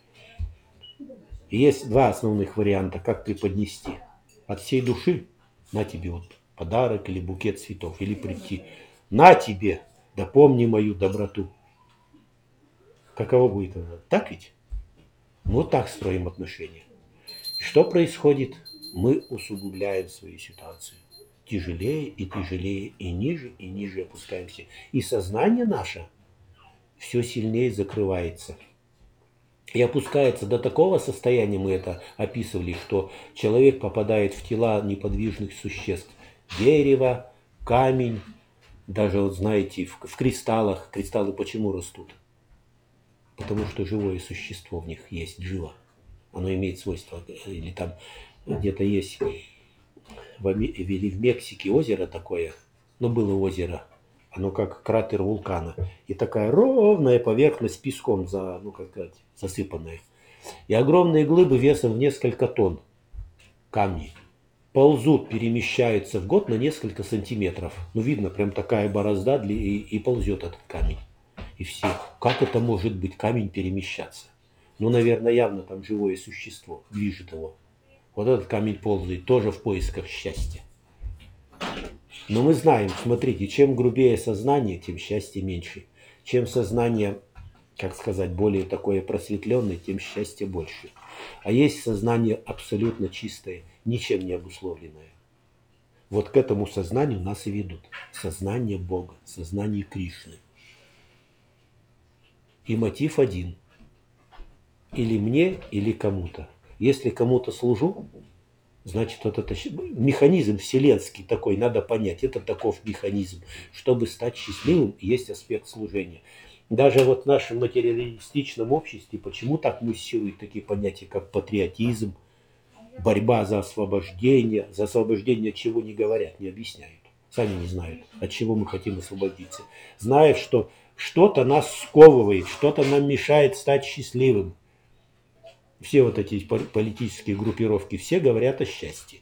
И есть два основных варианта, как преподнести. От всей души, на тебе вот подарок или букет цветов, или прийти, на тебе, да помни мою доброту. Каково будет это? Так ведь? Мы так строим отношения. И что происходит? Мы усугубляем свою ситуацию. Тяжелее и тяжелее, и ниже, и ниже опускаемся. И сознание наше все сильнее закрывается. И опускается до такого состояния, мы это описывали, что человек попадает в тела неподвижных существ. Дерево, камень, даже вот знаете, в, в кристаллах. Кристаллы почему растут? Потому что живое существо в них есть, живо. Оно имеет свойства, или там где-то есть в, или в Мексике озеро такое, ну было озеро, оно как кратер вулкана, и такая ровная поверхность песком за, ну, как сказать, засыпанная. И огромные глыбы весом в несколько тонн, камни, ползут, перемещаются в год на несколько сантиметров. Ну видно, прям такая борозда и, и ползет этот камень. И все, как это может быть, камень перемещаться? Ну, наверное, явно там живое существо движет его. Вот этот камень ползает, тоже в поисках счастья. Но мы знаем, смотрите, чем грубее сознание, тем счастья меньше. Чем сознание, как сказать, более такое просветленное, тем счастья больше. А есть сознание абсолютно чистое, ничем не обусловленное. Вот к этому сознанию нас и ведут. Сознание Бога, сознание Кришны. И мотив один. Или мне, или кому-то. Если кому-то служу, значит, вот это механизм вселенский такой, надо понять. Это таков механизм. Чтобы стать счастливым, есть аспект служения. Даже вот в нашем материалистичном обществе почему так муссируют такие понятия, как патриотизм, борьба за освобождение. За освобождение чего не говорят, не объясняют. Сами не знают, от чего мы хотим освободиться. Зная, что что-то нас сковывает, что-то нам мешает стать счастливым. Все вот эти политические группировки, все говорят о счастье.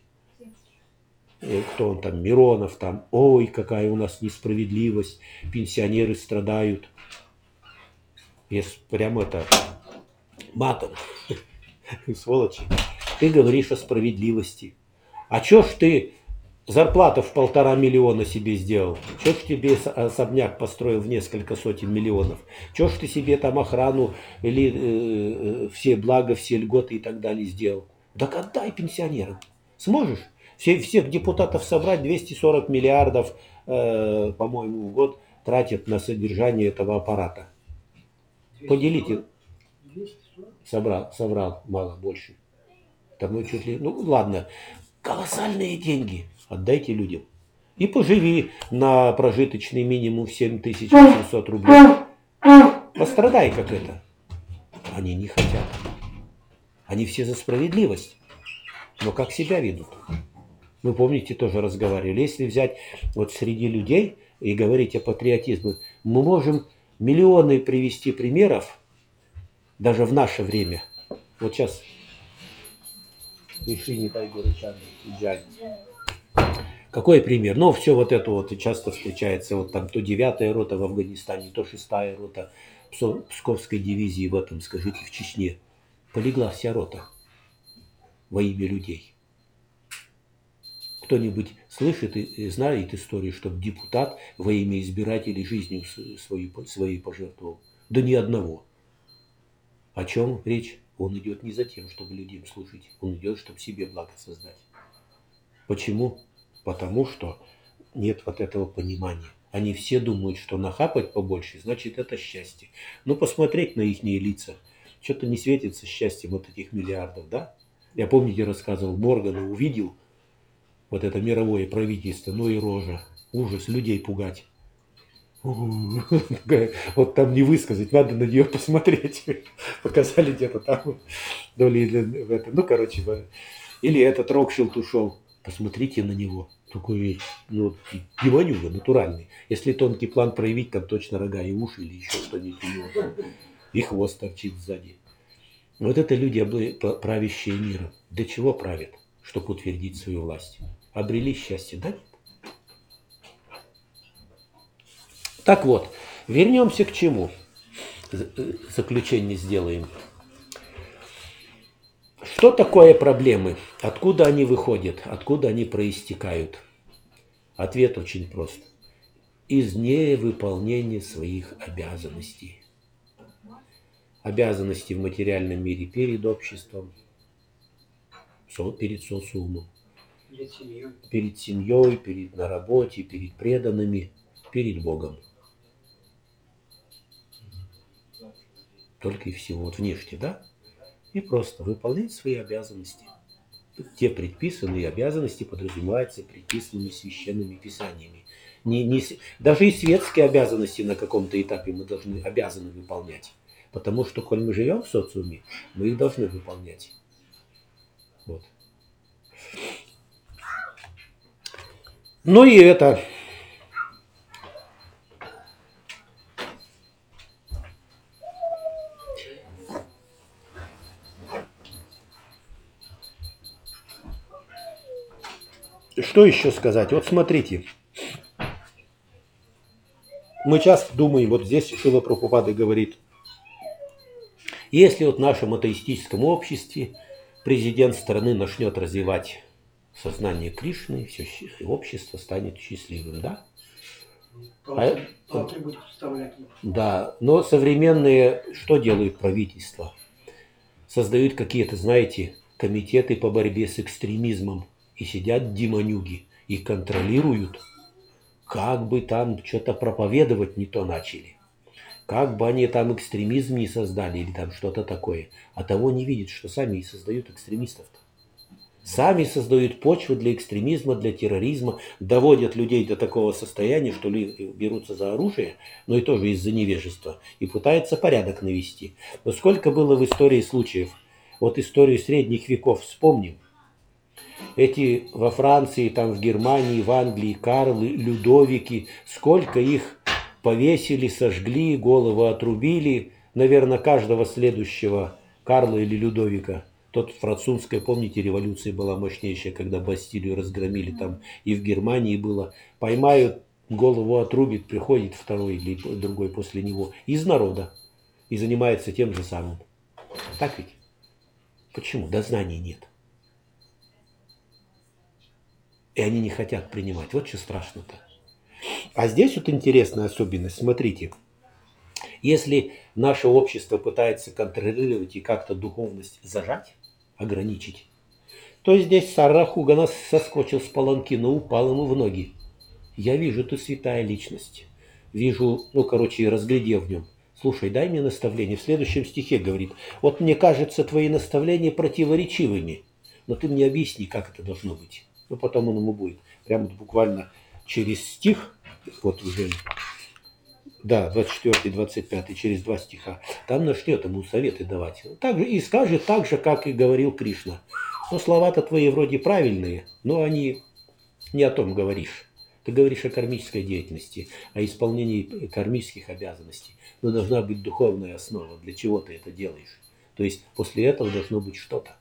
И кто он там, Миронов там, ой, какая у нас несправедливость, пенсионеры страдают. Если прямо это матом, сволочи, ты говоришь о справедливости. А чё ж ты зарплату в полтора миллиона себе сделал? Чё ж тебе особняк построил в несколько сотен миллионов? Чё ж ты себе там охрану или э, все блага, все льготы и так далее сделал? Так отдай пенсионерам. Сможешь? Все, всех депутатов собрать, двести сорок миллиардов, э, по-моему, в год тратят на содержание этого аппарата. Поделите. Собрал, собрал, мало, больше. Там чуть ли, ну ладно, колоссальные деньги. Отдайте людям. И поживи на прожиточный минимум семь тысяч восемьсот рублей. Пострадай как это. Они не хотят. Они все за справедливость. Но как себя ведут? Мы, помните, тоже разговаривали. Если взять вот среди людей и говорить о патриотизме, мы можем миллионы привести примеров, даже в наше время. Вот сейчас пришли, не дай горячаны, жаль. Какой пример? Ну, все вот это вот часто встречается. Вот там то девятая рота в Афганистане, то шестая рота Псковской дивизии в этом, скажите, в Чечне. Полегла вся рота во имя людей. Кто-нибудь слышит и знает историю, чтобы депутат во имя избирателей жизнью свою, своей пожертвовал? Да ни одного. О чем речь? Он идет не за тем, чтобы людям служить. Он идет, чтобы себе благо создать. Почему? Потому что нет вот этого понимания. Они все думают, что нахапать побольше, значит это счастье. Ну, посмотреть на их лица. Что-то не светится счастьем вот этих миллиардов, да? Я, помните, рассказывал, Моргана увидел вот это мировое правительство, ну и рожа. Ужас, людей пугать. Вот там не высказать, надо на нее посмотреть. Показали где-то там. Ну, короче, или этот Рокшилд ушел. Посмотрите на него. Такой, ну, пиванюга натуральный. Если тонкий план проявить, там точно рога и уши или еще что-нибудь у него. И хвост торчит сзади. Вот это люди, правящие миром. Для чего правят? Чтобы утвердить свою власть. Обрели счастье, да? Так вот, вернемся к чему. Заключение сделаем. Что такое проблемы? Откуда они выходят? Откуда они проистекают? Ответ очень прост. Из невыполнения своих обязанностей. обязанности в материальном мире перед обществом, перед социумом, Перед семьей. перед семьей, перед на работе, перед преданными, перед Богом. Только и всего. Вот внешне, да? И просто выполнять свои обязанности. Те предписанные обязанности подразумеваются предписанными священными писаниями. Не, не, даже и светские обязанности на каком-то этапе мы должны, обязаны выполнять. Потому что, коль мы живем в социуме, мы их должны выполнять. Вот. Ну и это... Что еще сказать? Вот смотрите. Мы часто думаем, вот здесь Шрила Прабхупада говорит, если вот в нашем атеистическом обществе президент страны начнет развивать сознание Кришны, все общество станет счастливым, да? Должны, должны быть вставлять. Да, но современные что делают правительства? Создают какие-то, знаете, комитеты по борьбе с экстремизмом. И сидят демонюги и контролируют, как бы там что-то проповедовать не то начали. Как бы они там экстремизм не создали или там что-то такое. А того не видят, что сами и создают экстремистов-то. Сами создают почву для экстремизма, для терроризма, доводят людей до такого состояния, что люди берутся за оружие, но и тоже из-за невежества, и пытаются порядок навести. Но сколько было в истории случаев? Вот историю средних веков вспомним. Эти во Франции, там в Германии, в Англии, Карлы, Людовики, сколько их повесили, сожгли, голову отрубили. Наверное, каждого следующего Карла или Людовика. Тот французская, помните, революция была мощнейшая, когда Бастилию разгромили там, и в Германии было. Поймают, голову отрубит, приходит второй или другой после него из народа и занимается тем же самым. Так ведь? Почему? Да знаний нет. И они не хотят принимать. Вот что страшно-то. А здесь вот интересная особенность. Смотрите. Если наше общество пытается контролировать и как-то духовность зажать, ограничить, то здесь Саррахугана соскочил с паланкина, упал ему в ноги. Я вижу, ты святая личность. Вижу, ну, короче, разглядев в нем. Слушай, дай мне наставление. В следующем стихе говорит, вот мне кажется, твои наставления противоречивыми, но ты мне объясни, как это должно быть. Ну, потом он ему будет. Прямо буквально через стих, вот уже, да, двадцать четвёртый, двадцать пятый, через два стиха, там начнет ему советы давать. Так же, и скажет так же, как и говорил Кришна. Но слова-то твои вроде правильные, но они не о том говоришь. Ты говоришь о кармической деятельности, о исполнении кармических обязанностей. Но должна быть духовная основа, для чего ты это делаешь. То есть после этого должно быть что-то.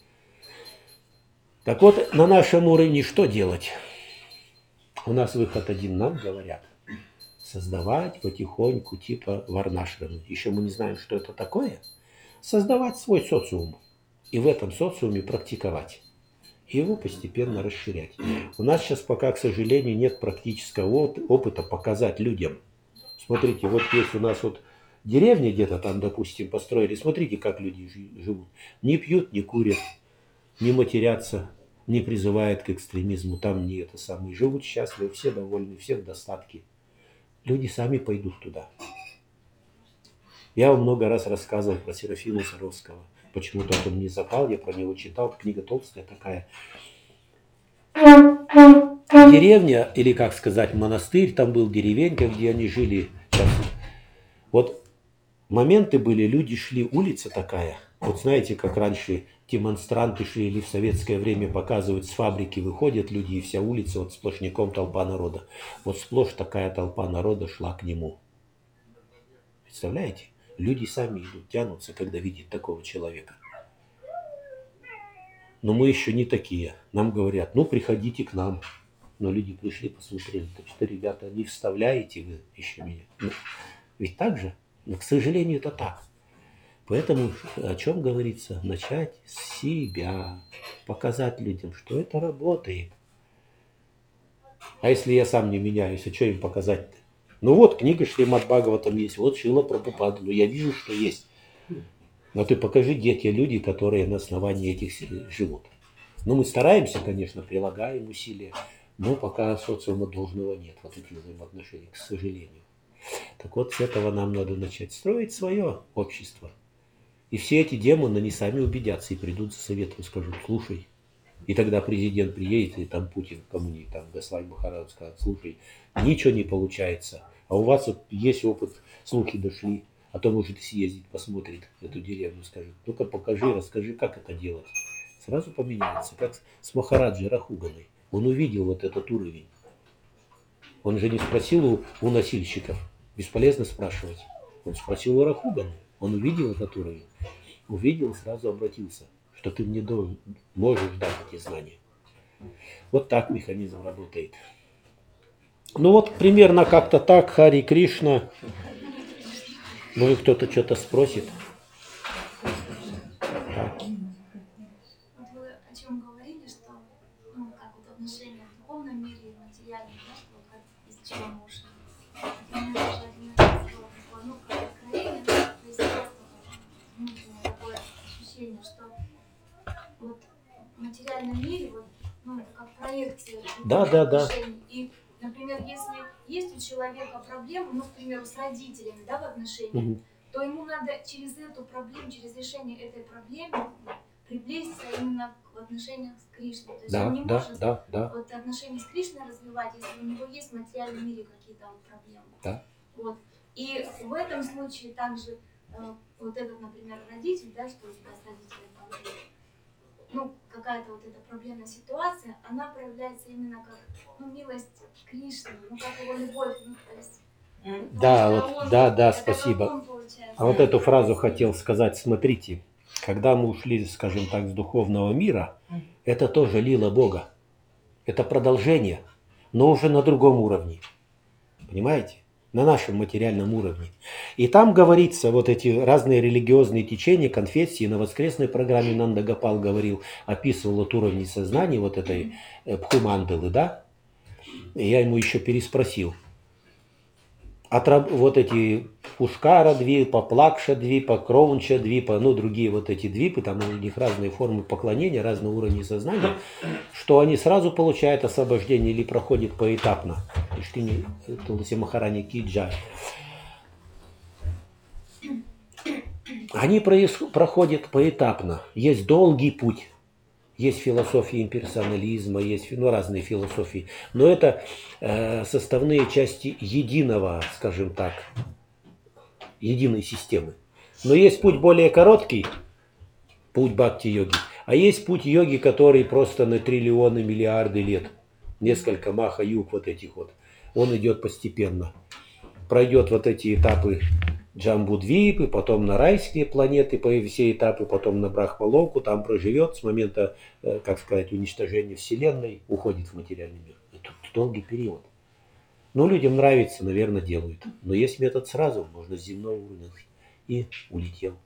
Так вот, на нашем уровне что делать? У нас выход один, нам говорят. Создавать потихоньку типа варнашрамы. Еще мы не знаем, что это такое. Создавать свой социум. И в этом социуме практиковать. И его постепенно расширять. У нас сейчас пока, к сожалению, нет практического опыта показать людям. Смотрите, вот есть у нас вот деревня где-то там, допустим, построили. Смотрите, как люди живут. Не пьют, не курят. Не матерятся, не призывают к экстремизму, там не это самое. Живут счастливы, все довольны, все в достатке. Люди сами пойдут туда. Я вам много раз рассказывал про Серафима Саровского. Почему-то он мне запал, я про него читал, книга толстая такая. Деревня, или как сказать, монастырь, там был деревенька, где они жили. Вот моменты были, люди шли, улица такая. Вот знаете, как раньше демонстранты шли или в советское время показывают, с фабрики выходят люди, и вся улица, вот сплошняком толпа народа. Вот сплошь такая толпа народа шла к нему. Представляете? Люди сами идут, тянутся, когда видят такого человека. Но мы еще не такие. Нам говорят, ну приходите к нам. Но люди пришли, посмотрели, так что, ребята, не вставляете вы еще меня. Ну, ведь так же? Но, к сожалению, это так. Поэтому о чем говорится? Начать с себя, показать людям, что это работает. А если я сам не меняюсь, а что им показать-то? Ну вот, книга Шримад Бхагаватам есть, вот Шрила Прабхупада, ну я вижу, что есть. Но ты покажи, где те люди, которые на основании этих с- живут. Ну, мы стараемся, конечно, прилагаем усилия, но пока социума должного нет, вот этих взаимоотношений, к сожалению. Так вот, с этого нам надо начать строить свое общество. И все эти демоны, они сами убедятся и придут за советом и скажут: слушай. И тогда президент приедет, и там Путин, кому-нибудь там, Гаслай Махарадж скажет: слушай, ничего не получается. А у вас вот есть опыт, слухи дошли, а то может съездить, посмотрит эту деревню, скажет: ну-ка покажи, расскажи, как это делать. Сразу поменяется, как с Махараджи Рахуганой. Он увидел вот этот уровень. Он же не спросил у, у носильщиков, бесполезно спрашивать. Он спросил у Рахуганы, он увидел этот уровень. Увидел, сразу обратился, что ты мне должен, можешь дать эти знания. Вот так механизм работает. Ну вот примерно как-то так, Хари Кришна. Может кто-то что-то спросит? Так. Вот вы о чем говорили, что, ну, как вот отношения в духовном мире и материальном, да, что вот как из чего мы ушли. У меня даже один раз было такое, ну, как откровение, да, то есть просто внутреннее такое ощущение, что вот в материальном мире, вот, ну, это как проекция Да, да, да. отношений. И, например, если есть у человека проблемы, ну, к примеру, с родителями, да, в отношениях, Мгм. то ему надо через эту проблему, через решение этой проблемы приблизиться именно в отношениях с Кришной. То есть Да, он не да, может да, да. вот отношения с Кришной развивать, если у него есть в материальном мире какие-то вот проблемы. Да. Вот. И в этом случае также э, вот этот, например, родитель, да, что у тебя с родителем там, ну, какая-то вот эта проблемная ситуация, она проявляется именно как, ну, милость Кришны, ну, как его любовь, ну, то есть. Да, потому что вот, он- да, да, это как спасибо. он, получается. А вот эту фразу хотел сказать, смотрите, когда мы ушли, скажем так, с духовного мира, это тоже лила Бога. Это продолжение, но уже на другом уровне. Понимаете? На нашем материальном уровне. И там говорится, вот эти разные религиозные течения, конфессии, на воскресной программе Нанда Гопал говорил, описывал от уровней сознания вот этой э, Бхумандалы, да? И я ему еще переспросил. От раб- вот эти Пушкара двипа, Плакша двипа, Кроунча двипа, ну другие вот эти двипы, там у них разные формы поклонения, разные уровни сознания, что они сразу получают освобождение или проходят поэтапно. Иштини Туласи Махарани Киджа. Они проис- проходят поэтапно. Есть долгий путь. Есть философия имперсонализма, есть ну, разные философии. Но это э, составные части единого, скажем так, единой системы. Но есть путь более короткий, путь бхакти-йоги, а есть путь йоги, который просто на триллионы, миллиарды лет, несколько маха-юг вот этих вот. Он идет постепенно. Пройдет вот эти этапы Джамбудвипы, потом на райские планеты, по все этапы, потом на Брахмалоку, там проживет с момента, э, как сказать, уничтожения Вселенной, уходит в материальный мир. Это долгий период. Но людям нравится, наверное, делают. Но есть метод сразу, можно с земного уровня и улетел.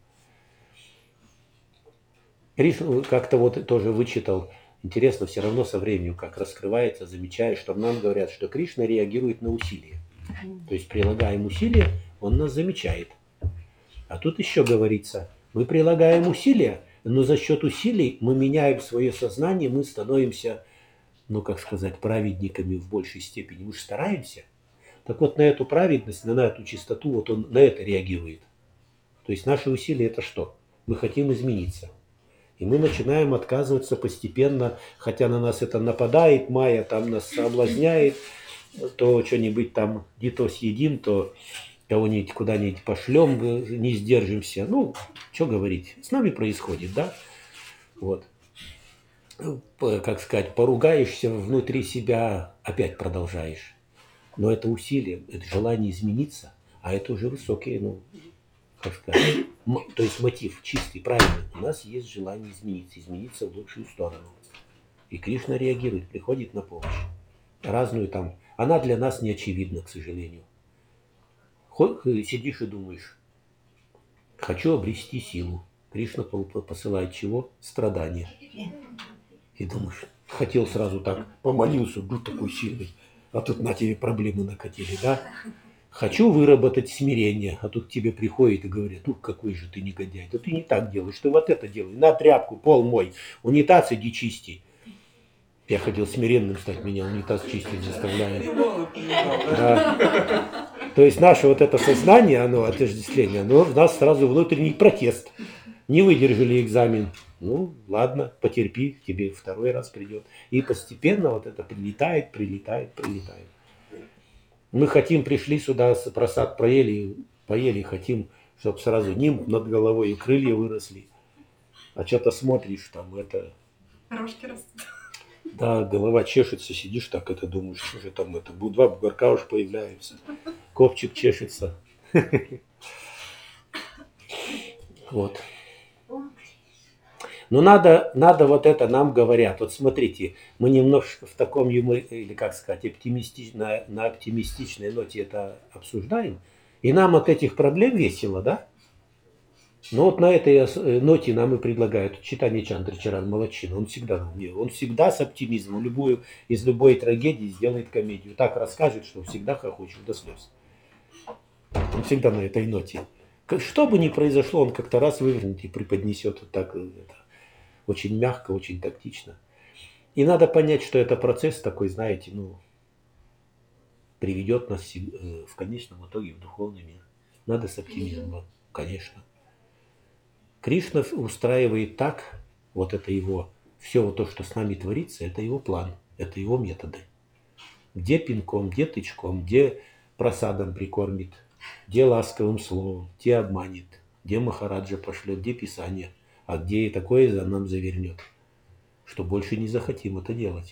Кришна как-то вот тоже вычитал, интересно, все равно со временем, как раскрывается, замечаешь, что нам говорят, что Кришна реагирует на усилия. То есть прилагаем усилия, он нас замечает. А тут еще говорится, мы прилагаем усилия, но за счет усилий мы меняем свое сознание, мы становимся, ну как сказать, праведниками в большей степени. Мы же стараемся. Так вот на эту праведность, на эту чистоту, вот он на это реагирует. То есть наши усилия это что? Мы хотим измениться. И мы начинаем отказываться постепенно, хотя на нас это нападает, Майя там нас соблазняет, то что-нибудь там не то съедим, то кого-нибудь куда-нибудь пошлем, не сдержимся. Ну, что говорить, с нами происходит, да? Вот. Как сказать, поругаешься внутри себя, опять продолжаешь. Но это усилие, это желание измениться, а это уже высокие, ну, как сказать, то есть мотив чистый, правильный. У нас есть желание измениться, измениться в лучшую сторону. И Кришна реагирует, приходит на помощь. Разную там. Она для нас не очевидна, к сожалению. Сидишь и думаешь, хочу обрести силу. Кришна посылает чего? Страдания. И думаешь, хотел сразу так, помолился, был такой сильный, а тут на тебе проблемы накатили, да? Хочу выработать смирение, а тут к тебе приходит и говорят, ну какой же ты негодяй, да ты не так делаешь, ты вот это делай, на тряпку, пол мой, унитаз иди чисти. Я хотел смиренным стать, меня унитаз чистить заставляет. Да. То есть наше вот это сознание, оно, отождествление, оно в нас сразу внутренний протест. Не выдержали экзамен. Ну, ладно, потерпи, тебе второй раз придет. И постепенно вот это прилетает, прилетает, прилетает. Мы хотим, пришли сюда, просад проели, поели, хотим, чтобы сразу нимб над головой и крылья выросли. А что-то смотришь, там это... Рожки растут. Да, голова чешется, сидишь так, это думаешь, что же там это, два бугорка уж появляются, копчик чешется. Вот. Но надо, надо вот это нам говорят. Вот смотрите, мы немножко в таком юморе, или как сказать, оптимистично, на оптимистичной ноте это обсуждаем. И нам от этих проблем весело, да? Но вот на этой ноте нам и предлагают читание Чандрачаран, молодчина. Он всегда, он всегда с оптимизмом. Любую, из любой трагедии сделает комедию. Так расскажет, что всегда хохочет до слез. Он всегда на этой ноте. Что бы ни произошло, он как-то раз вывернет и преподнесет вот так, это, очень мягко, очень тактично. И надо понять, что это процесс такой, знаете, ну, приведет нас в конечном итоге в духовный мир. Надо с оптимизмом, конечно. Кришна устраивает так, вот это его, все вот то, что с нами творится, это его план, это его методы. Где пинком, где тычком, где просадом прикормит, где ласковым словом, где обманет, где Махараджа пошлет, где Писание, а где и такое за нам завернет, что больше не захотим это делать.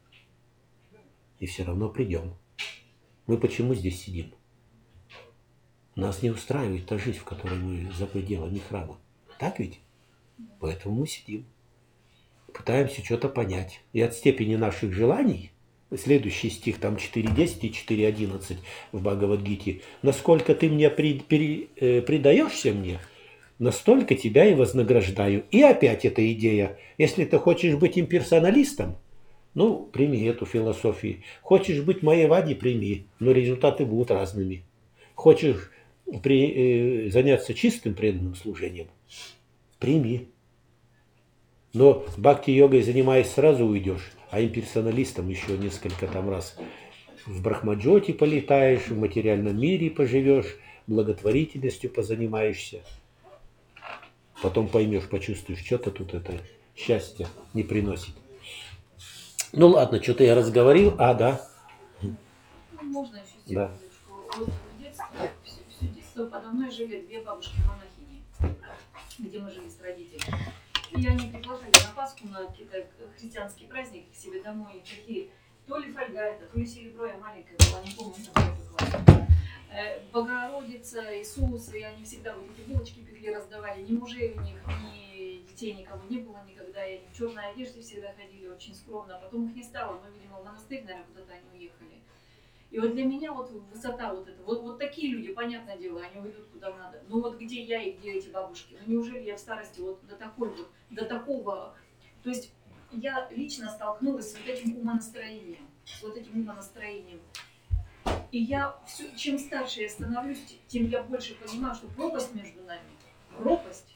И все равно придем. Мы почему здесь сидим? Нас не устраивает та жизнь, в которой мы за пределами храма. Так ведь? Поэтому мы сидим. Пытаемся что-то понять. И от степени наших желаний, следующий стих, там четыре десять и четыре одиннадцать в Бхагавад-гите, насколько ты мне при, при, э, предаешься мне, настолько тебя и вознаграждаю. И опять эта идея. Если ты хочешь быть имперсоналистом, ну, прими эту философию. Хочешь быть майявади, прими, но результаты будут разными. Хочешь при, э, заняться чистым преданным служением, прими. Но бхакти-йогой занимаясь, сразу уйдешь, а имперсоналистом еще несколько там раз в Брахмаджоте полетаешь, в материальном мире поживешь, благотворительностью позанимаешься. Потом поймешь, почувствуешь, что-то тут это счастье не приносит. Ну ладно, что-то я разговорил. А, да. Можно еще секундочку. Да. Вот в детстве, все, все детство подо мной жили две бабушки-монахини, где мы жили с родителями. И они приглашали на Пасху, на какие-то христианские праздники к себе домой. Такие, то ли фольга это, то ли серебро, я маленькая была, не помню, какой это класс. Богородица, Иисус, и они всегда вот эти булочки пекли, раздавали. Ни мужей у них, ни детей никого не было никогда. И они в черной одежде всегда ходили, очень скромно. А потом их не стало, мы, видимо, в монастырь, наверное, куда-то они уехали. И вот для меня вот высота вот эта, вот, вот такие люди, понятное дело, они уйдут куда надо. Но вот где я и где эти бабушки? Ну неужели я в старости вот до такой вот, до такого... То есть я лично столкнулась с вот этим умонастроением, с вот этим умонастроением. И я, все, чем старше я становлюсь, тем я больше понимаю, что пропасть между нами, пропасть.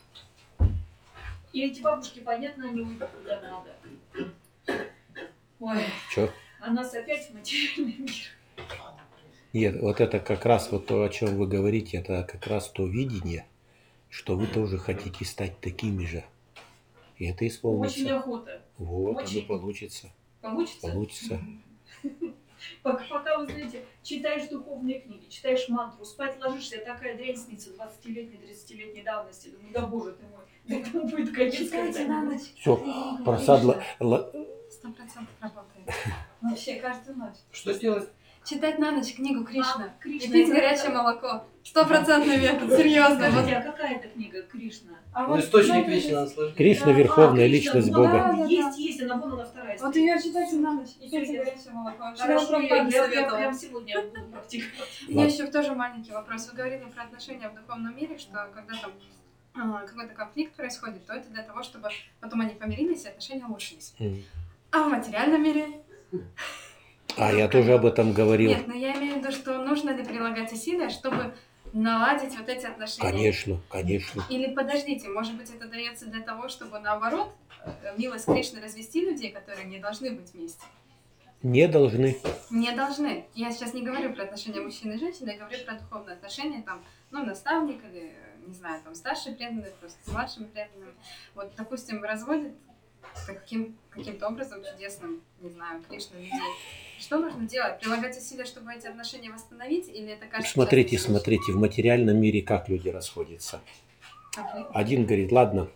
И эти бабушки, понятно, они уйдут куда надо. Ой, Чё? а нас опять в материальный мир. Нет, вот это как раз вот то, о чем вы говорите, это как раз то видение, что вы тоже хотите стать такими же. И это исполнится. Очень охота. Вот, Очень. оно получится. Получится? Получится. Пока, пока, вы знаете, читаешь духовные книги, читаешь мантру, спать ложишься, такая дрянь снится двадцатилетней, тридцатилетней давности. Думаю, да боже ты мой, да кому будет конец? Читайте на ночь. Все, просадла. Сто процентов работает. Вообще, каждую ночь. Что сделать? Читать на ночь книгу Кришна. А, Кришна, И пить это- горячее молоко. Стопроцентный метод, серьезно. Скажите, а какая это книга Кришна? А Ну, вот источник надо вечного здесь- наслаждения. Кришна — А, верховная Кришна, личность ну, Бога. да, да. Есть, есть, она вон она вторая. Вот ее читайте на ночь и пейте горячее молоко. Вчера Хорошо, утром я, папе я, я советовала. прям сегодня буду практиковать. У меня еще тоже маленький вопрос. Вы говорили про отношения в духовном мире, что когда там а, какой-то конфликт происходит, то это для того, чтобы потом они помирились и отношения улучшились. М. А в материальном мире? А я тоже об этом говорил. Нет, но я имею в виду, что нужно ли прилагать усилия, чтобы наладить вот эти отношения? Конечно, конечно. Или подождите, может быть, это дается для того, чтобы наоборот э, милость Кришны развести людей, которые не должны быть вместе? Не должны. Не должны. Я сейчас не говорю про отношения мужчины и женщины, я говорю про духовные отношения, там, ну, наставник или, не знаю, там, старший преданный, просто с младшим преданным. Вот, допустим, разводит каким, каким-то образом чудесным, не знаю, Кришна людей. Что нужно делать? Прилагать усилия, чтобы эти отношения восстановить? Или это кажется... Смотрите, частью смотрите, в материальном мире как люди расходятся. конфликта? Один говорит, ладно,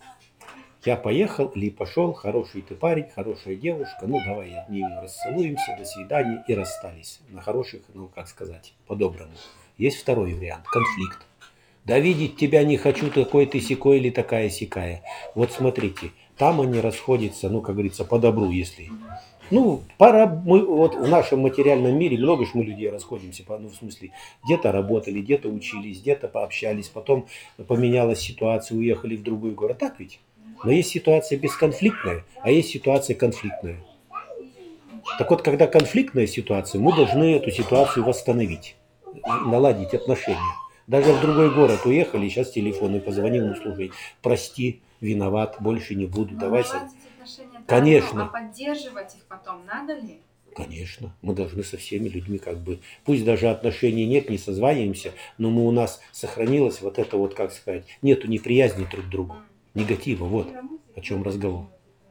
я поехал или пошел, хороший ты парень, хорошая девушка, ну давай одним расцелуемся, до свидания, и расстались. На хороших, ну как сказать, по-доброму. Есть второй вариант, конфликт. Да видеть тебя не хочу, такой ты сякой или такая сякая. Вот смотрите, там они расходятся, ну как говорится, по добру, если... Ну, пора, мы вот в нашем материальном мире много ж мы людей расходимся, по- ну, в смысле, где-то работали, где-то учились, где-то пообщались, потом поменялась ситуация, уехали в другой город. Так ведь? Но есть ситуация бесконфликтная, а есть ситуация конфликтная. Так вот, когда конфликтная ситуация, мы должны эту ситуацию восстановить, наладить отношения. Даже в другой город уехали, сейчас телефон и позвонил на служение. Прости, виноват, больше не буду, Но давай. наладить отношения это Конечно. одно, а поддерживать их потом надо ли? Конечно, мы должны со всеми людьми как бы, пусть даже отношений нет, не созваниваемся, но мы, у нас сохранилось вот это вот, как сказать, нету неприязни друг к другу, негатива, вот о чем разговор.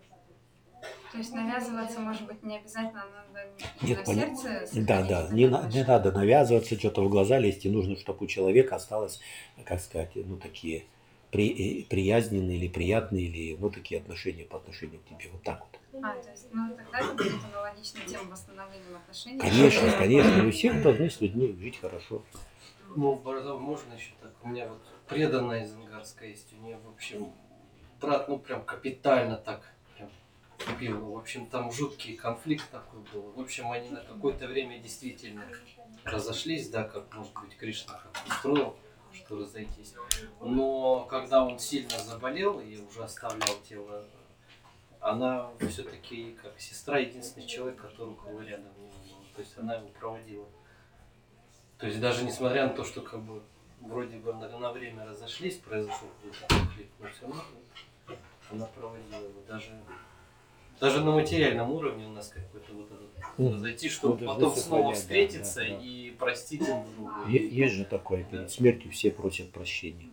То есть навязываться, может быть, не обязательно надо Нет, на понятно. сердце. Да, да, сохранить не, эти на- не отношения. надо навязываться, что-то в глаза лезть, и нужно, чтобы у человека осталось, как сказать, ну такие при, э, приязненные или приятные, или ну такие отношения по отношению к тебе, вот так вот. А, то есть, ну тогда это будет аналогичная тема восстановления отношений. Конечно, конечно, мы все должны с людьми жить хорошо. Ну, Бородов, можно еще так? У меня вот преданная из Ангарска есть. У нее, в общем, брат, ну, прям капитально так прям убил. В общем, там жуткий конфликт такой был. В общем, они на какое-то время действительно разошлись, да, как, может быть, Кришна как устроил, что разойтись. Но когда он сильно заболел и уже оставлял тело, она все-таки, как сестра, единственный человек, который был рядом не был. То есть она его проводила. То есть даже несмотря на то, что как бы вроде бы на, на время разошлись, произошел какой-то конфликт, но все равно она проводила его. Даже, даже на материальном уровне у нас какой-то вот этот разойти, чтобы Мы должны потом снова сохранять, да, встретиться да, да. и простить друг друга. Е- Есть же такое, перед смертью все просят прощения.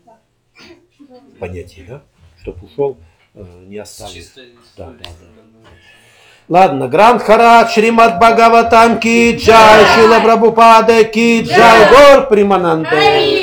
Понятие, да? Чтоб ушел, э, не С оставил. чистой Да, совестью, да, да. как бы. Ладно, Грандхарат, Шримад Бхагаватам ки джай, Шила Прабхупада ки джай, Гор Примананде.